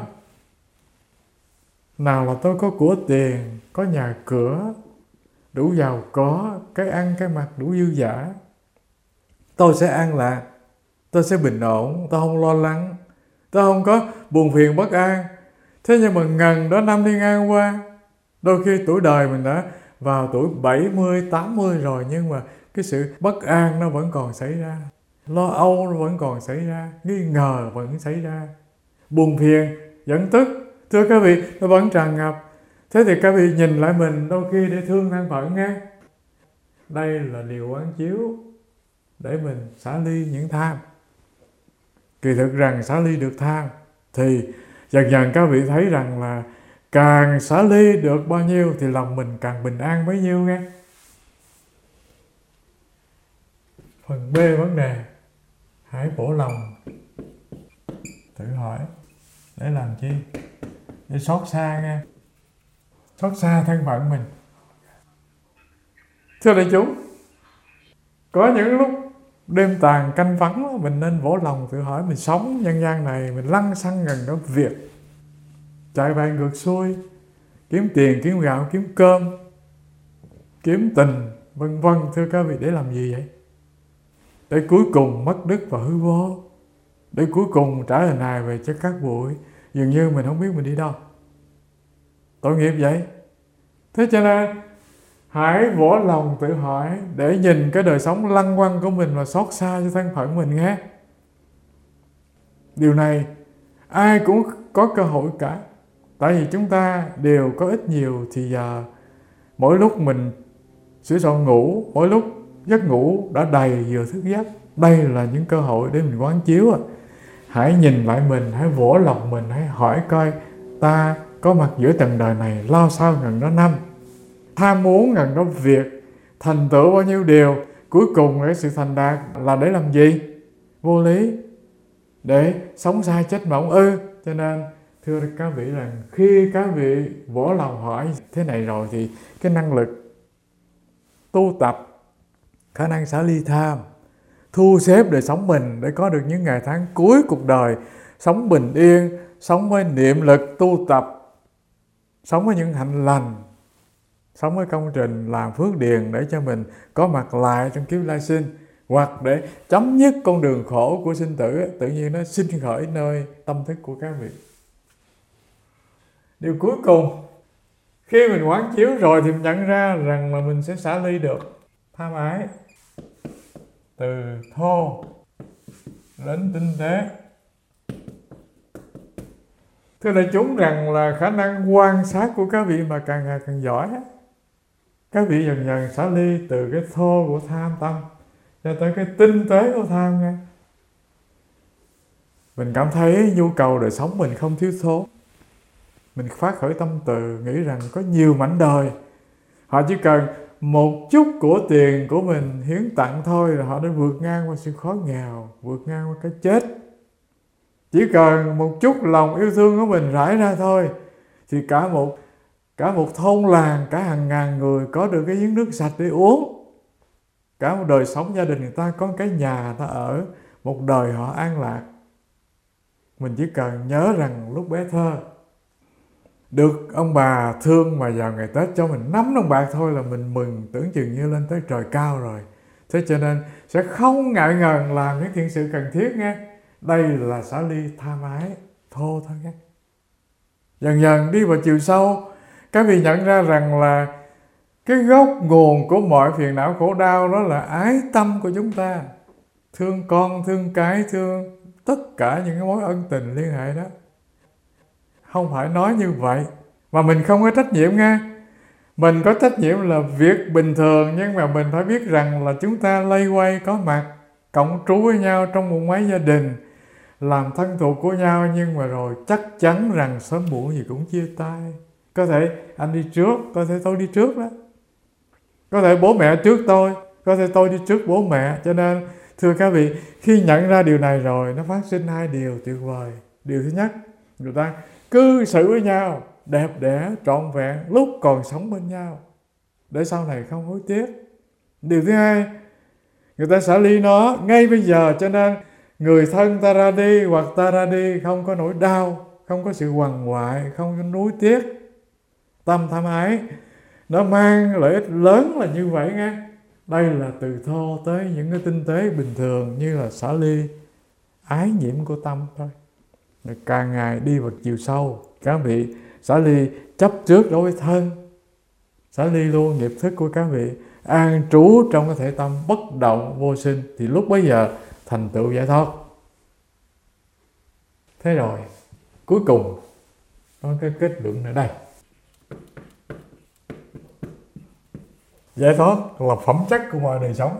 Nào là tôi có của tiền, có nhà cửa, đủ giàu có, cái ăn cái mặc đủ dư dả, tôi sẽ an lạc, tôi sẽ bình ổn, tôi không lo lắng, tôi không có buồn phiền bất an. Thế nhưng mà ngần đó năm thiên an qua, đôi khi tuổi đời mình đã vào tuổi 70, 80 rồi, nhưng mà cái sự bất an nó vẫn còn xảy ra, lo âu nó vẫn còn xảy ra, nghi ngờ vẫn xảy ra, buồn phiền, giận tức, thưa các vị, nó vẫn tràn ngập. Thế thì các vị nhìn lại mình đôi khi để thương thân phận nghe. Đây là điều quán chiếu để mình xả ly những tham. Kỳ thực rằng xả ly được tham thì dần dần các vị thấy rằng là càng xả ly được bao nhiêu thì lòng mình càng bình an bấy nhiêu nghe. Phần B vấn đề, hãy bổ lòng tự hỏi để làm chi? Để xót xa nghe, xót xa thân phận mình. Thưa đại chúng, có những lúc đêm tàn canh vắng, mình nên vỗ lòng tự hỏi mình sống nhân gian này, mình lăng xăng gần đó việc, chạy bài ngược xuôi, kiếm tiền, kiếm gạo, kiếm cơm, kiếm tình, vân vân. Thưa các vị, để làm gì vậy? Để cuối cùng mất đức và hư vô, để cuối cùng trả hình hài về cho các bụi, dường như mình không biết mình đi đâu. Tội nghiệp vậy. Thế cho nên hãy vỗ lòng tự hỏi để nhìn cái đời sống lăng quăng của mình và xót xa cho thân phận mình nghe. Điều này ai cũng có cơ hội cả. Tại vì chúng ta đều có ít nhiều thì giờ mỗi lúc mình sửa soạn ngủ, mỗi lúc giấc ngủ đã đầy vừa thức giấc. Đây là những cơ hội để mình quán chiếu. Hãy nhìn lại mình, hãy vỗ lòng mình, hãy hỏi coi ta có mặt giữa trần đời này lao sao ngần đó năm, tham muốn ngần đó việc, thành tựu bao nhiêu điều, cuối cùng cái sự thành đạt là để làm gì? Vô lý, để sống sai chết mỏng ư. Cho nên thưa các vị rằng khi các vị vỗ lòng hỏi thế này rồi thì cái năng lực tu tập, khả năng xả ly tham, thu xếp đời sống mình để có được những ngày tháng cuối cuộc đời sống bình yên, sống với niệm lực tu tập, sống với những hạnh lành, sống với công trình làm phước điền để cho mình có mặt lại trong kiếp lai sinh, hoặc để chấm dứt con đường khổ của sinh tử, tự nhiên nó sinh khởi nơi tâm thức của các vị. Điều cuối cùng, khi mình quán chiếu rồi thì mình nhận ra rằng là mình sẽ xả ly được tham ái, từ thô đến tinh tế. Thưa đại chúng rằng là khả năng quan sát của các vị mà càng ngày càng giỏi, các vị dần dần xả ly từ cái thô của tham tâm cho tới cái tinh tế của tham nghe. Mình cảm thấy nhu cầu đời sống mình không thiếu thốn, mình phát khởi tâm từ nghĩ rằng có nhiều mảnh đời, họ chỉ cần một chút của tiền của mình hiến tặng thôi là họ đã vượt ngang qua sự khó nghèo, vượt ngang qua cái chết. Chỉ cần một chút lòng yêu thương của mình rải ra thôi thì cả một thôn làng, cả hàng ngàn người có được cái giếng nước sạch để uống. Cả một đời sống gia đình người ta có cái nhà người ta ở, một đời họ an lạc. Mình chỉ cần nhớ rằng lúc bé thơ được ông bà thương mà vào ngày Tết cho mình 5 đồng bạc thôi là mình mừng, tưởng chừng như lên tới trời cao rồi. Thế cho nên sẽ không ngại ngần làm những thiện sự cần thiết nghe. Đây là xả ly tham ái thô thôi nghe. Dần dần đi vào chiều sâu, các vị nhận ra rằng là cái gốc nguồn của mọi phiền não khổ đau đó là ái tâm của chúng ta. Thương con, thương cái, thương tất cả những cái mối ân tình liên hệ đó. Không phải nói như vậy mà mình không có trách nhiệm nghe. Mình có trách nhiệm là việc bình thường, nhưng mà mình phải biết rằng là chúng ta lây quay có mặt, cộng trú với nhau trong một mái gia đình, làm thân thuộc của nhau, nhưng mà rồi chắc chắn rằng sớm muộn gì cũng chia tay. Có thể anh đi trước, có thể tôi đi trước đó. Có thể bố mẹ trước tôi, có thể tôi đi trước bố mẹ. Cho nên thưa các vị, khi nhận ra điều này rồi, nó phát sinh hai điều tuyệt vời. Điều thứ nhất, người ta cư xử với nhau đẹp đẽ, trọn vẹn lúc còn sống bên nhau, để sau này không hối tiếc. Điều thứ hai, người ta xả ly nó ngay bây giờ, cho nên người thân ta ra đi hoặc ta ra đi không có nỗi đau, không có sự quằn quại, không có nuối tiếc. Tâm tham ái nó mang lợi ích lớn là như vậy nghe. Đây là từ thô tới những cái tinh tế bình thường như là xả ly ái nhiễm của tâm thôi. Càng ngày đi vào chiều sâu, các vị xả ly chấp trước đối với thân, xả ly luôn nghiệp thức của các vị, an trú trong cái thể tâm bất động vô sinh, thì lúc bấy giờ thành tựu giải thoát. Thế rồi cuối cùng có cái kết luận ở đây: giải thoát là phẩm chất của mọi đời sống.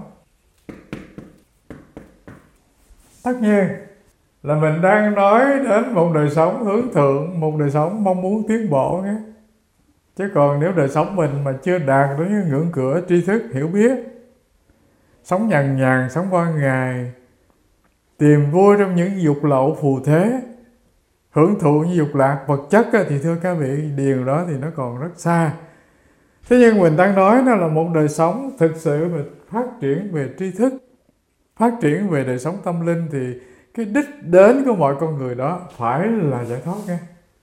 Tất nhiên là mình đang nói đến một đời sống hướng thượng, một đời sống mong muốn tiến bộ nhé. Chứ còn nếu đời sống mình mà chưa đạt đến ngưỡng cửa tri thức, hiểu biết, sống nhàn nhàn, sống qua ngày, tìm vui trong những dục lậu phù thế, hưởng thụ những dục lạc vật chất thì thưa các vị, điều đó thì nó còn rất xa. Thế nhưng mình đang nói nó là một đời sống thực sự về phát triển về tri thức, phát triển về đời sống tâm linh, thì cái đích đến của mọi con người đó phải là giải thoát nghe.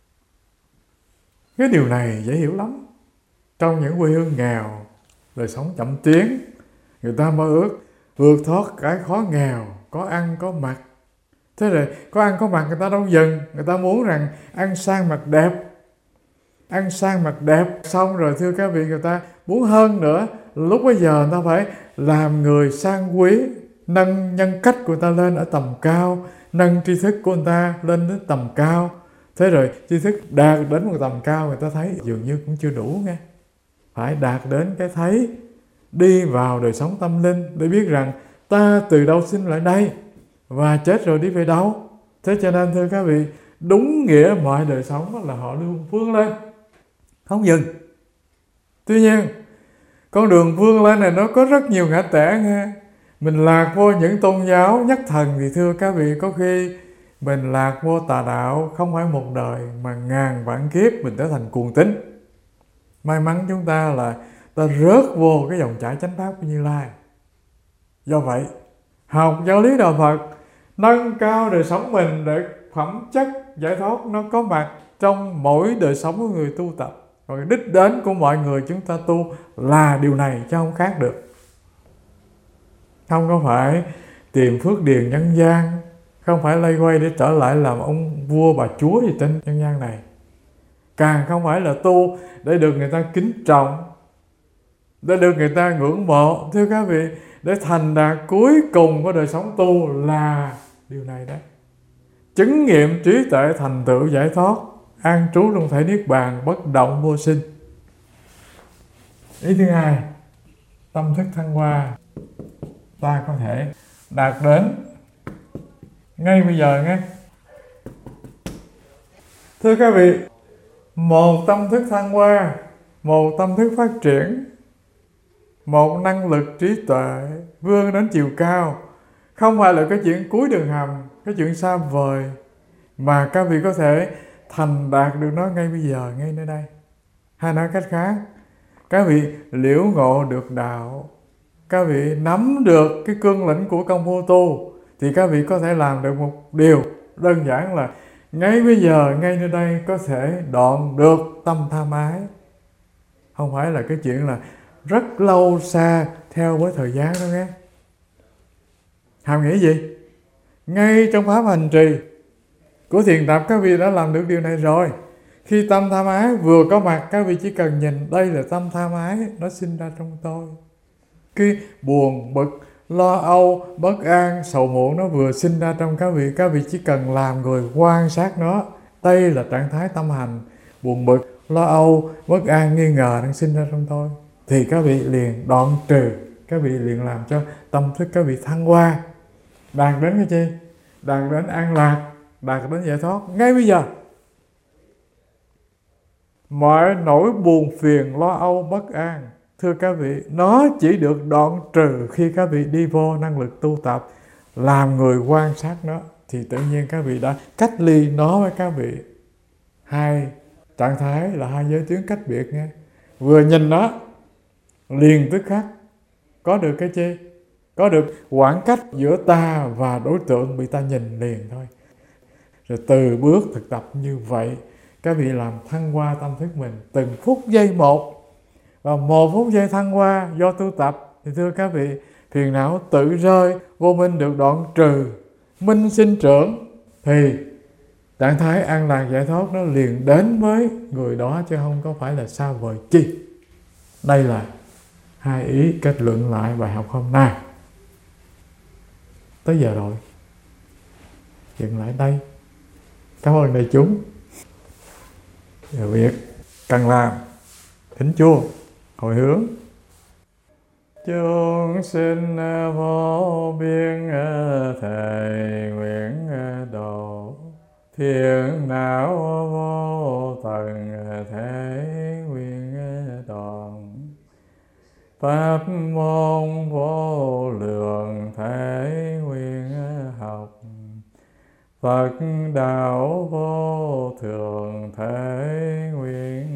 Cái điều này dễ hiểu lắm. Trong những quê hương nghèo, đời sống chậm tiến, người ta mơ ước vượt thoát cái khó nghèo, có ăn có mặc. Thế rồi có ăn có mặc người ta đâu dừng, người ta muốn rằng ăn sang mặc đẹp. Ăn sang mặc đẹp xong rồi thưa các vị, người ta muốn hơn nữa. Lúc bây giờ người ta phải làm người sang quý, nâng nhân cách của người ta lên ở tầm cao, nâng tri thức của người ta lên đến tầm cao. Thế rồi tri thức đạt đến một tầm cao, người ta thấy dường như cũng chưa đủ nghe. Phải đạt đến cái thấy, đi vào đời sống tâm linh để biết rằng ta từ đâu sinh lại đây và chết rồi đi về đâu. Thế cho nên thưa các vị, đúng nghĩa mọi đời sống là họ luôn vươn lên, không dừng. Tuy nhiên con đường vươn lên này nó có rất nhiều ngã rẽ nghe. Mình lạc vô những tôn giáo nhất thần thì thưa các vị, có khi mình lạc vô tà đạo không phải một đời mà ngàn vạn kiếp mình trở thành cuồng tín. May mắn chúng ta là ta rớt vô cái dòng chảy chánh pháp của Như Lai. Do vậy học giáo lý đạo Phật, nâng cao đời sống mình để phẩm chất giải thoát nó có mặt trong mỗi đời sống của người tu tập. Còn đích đến của mọi người chúng ta tu là điều này chứ không khác được. Không có phải tìm phước điền nhân gian, không phải lây quay để trở lại làm ông vua bà chúa gì trên nhân gian này. Càng không phải là tu để được người ta kính trọng, để được người ta ngưỡng mộ. Thưa các vị, để thành đạt cuối cùng của đời sống tu là điều này đấy: chứng nghiệm trí tuệ thành tựu giải thoát, an trú trong thể niết bàn bất động vô sinh. Ý thứ hai, tâm thức thăng hoa ta có thể đạt đến ngay bây giờ nghe. Thưa các vị, một tâm thức thăng hoa, một tâm thức phát triển, một năng lực trí tuệ vươn đến chiều cao không phải là cái chuyện cuối đường hầm, cái chuyện xa vời, mà các vị có thể thành đạt được nó ngay bây giờ, ngay nơi đây. Hay nói cách khác, các vị liễu ngộ được đạo, các vị nắm được cái cương lĩnh của công phu tu, thì các vị có thể làm được một điều đơn giản là ngay bây giờ, ngay nơi đây có thể đoạn được tâm tham ái. Không phải là cái chuyện là rất lâu xa theo với thời gian đâu nghe. Hàm nghĩa gì? Ngay trong pháp hành trì của thiền tập các vị đã làm được điều này rồi. Khi tâm tham ái vừa có mặt, các vị chỉ cần nhìn đây là tâm tham ái, nó sinh ra trong tôi. Cái buồn, bực, lo âu, bất an, sầu muộn nó vừa sinh ra trong các vị chỉ cần làm người quan sát nó. Đây là trạng thái tâm hành, buồn bực, lo âu, bất an, nghi ngờ đang sinh ra trong tôi. Thì các vị liền đoạn trừ, các vị liền làm cho tâm thức các vị thăng hoa, đạt đến cái chi? Đạt đến an lạc, đạt đến giải thoát ngay bây giờ. Mọi nỗi buồn phiền, lo âu, bất an, thưa các vị, nó chỉ được đoạn trừ khi các vị đi vô năng lực tu tập, làm người quan sát nó, thì tự nhiên các vị đã cách ly nó với các vị. Hai trạng thái là hai giới tuyến cách biệt nha. Vừa nhìn nó liền tức khắc có được cái chi? Có được khoảng cách giữa ta và đối tượng bị ta nhìn liền thôi. Rồi từ bước thực tập như vậy, các vị làm thăng hoa tâm thức mình từng phút giây một. Và 1 phút giây thăng hoa do tu tập thì thưa các vị, phiền não tự rơi, vô minh được đoạn trừ, minh sinh trưởng, thì trạng thái an lạc giải thoát nó liền đến với người đó, chứ không có phải là xa vời chi. Đây là hai ý kết luận lại bài học hôm nay. Tới giờ rồi, dừng lại đây. Cảm ơn đại chúng. Giờ việc cần làm, thỉnh chuông, hồi hướng. Chúng sinh vô biên thệ nguyện độ, thiện não vô tận thể nguyện đoàn, pháp môn vô lượng thể nguyện học, Phật đạo vô thượng thể nguyện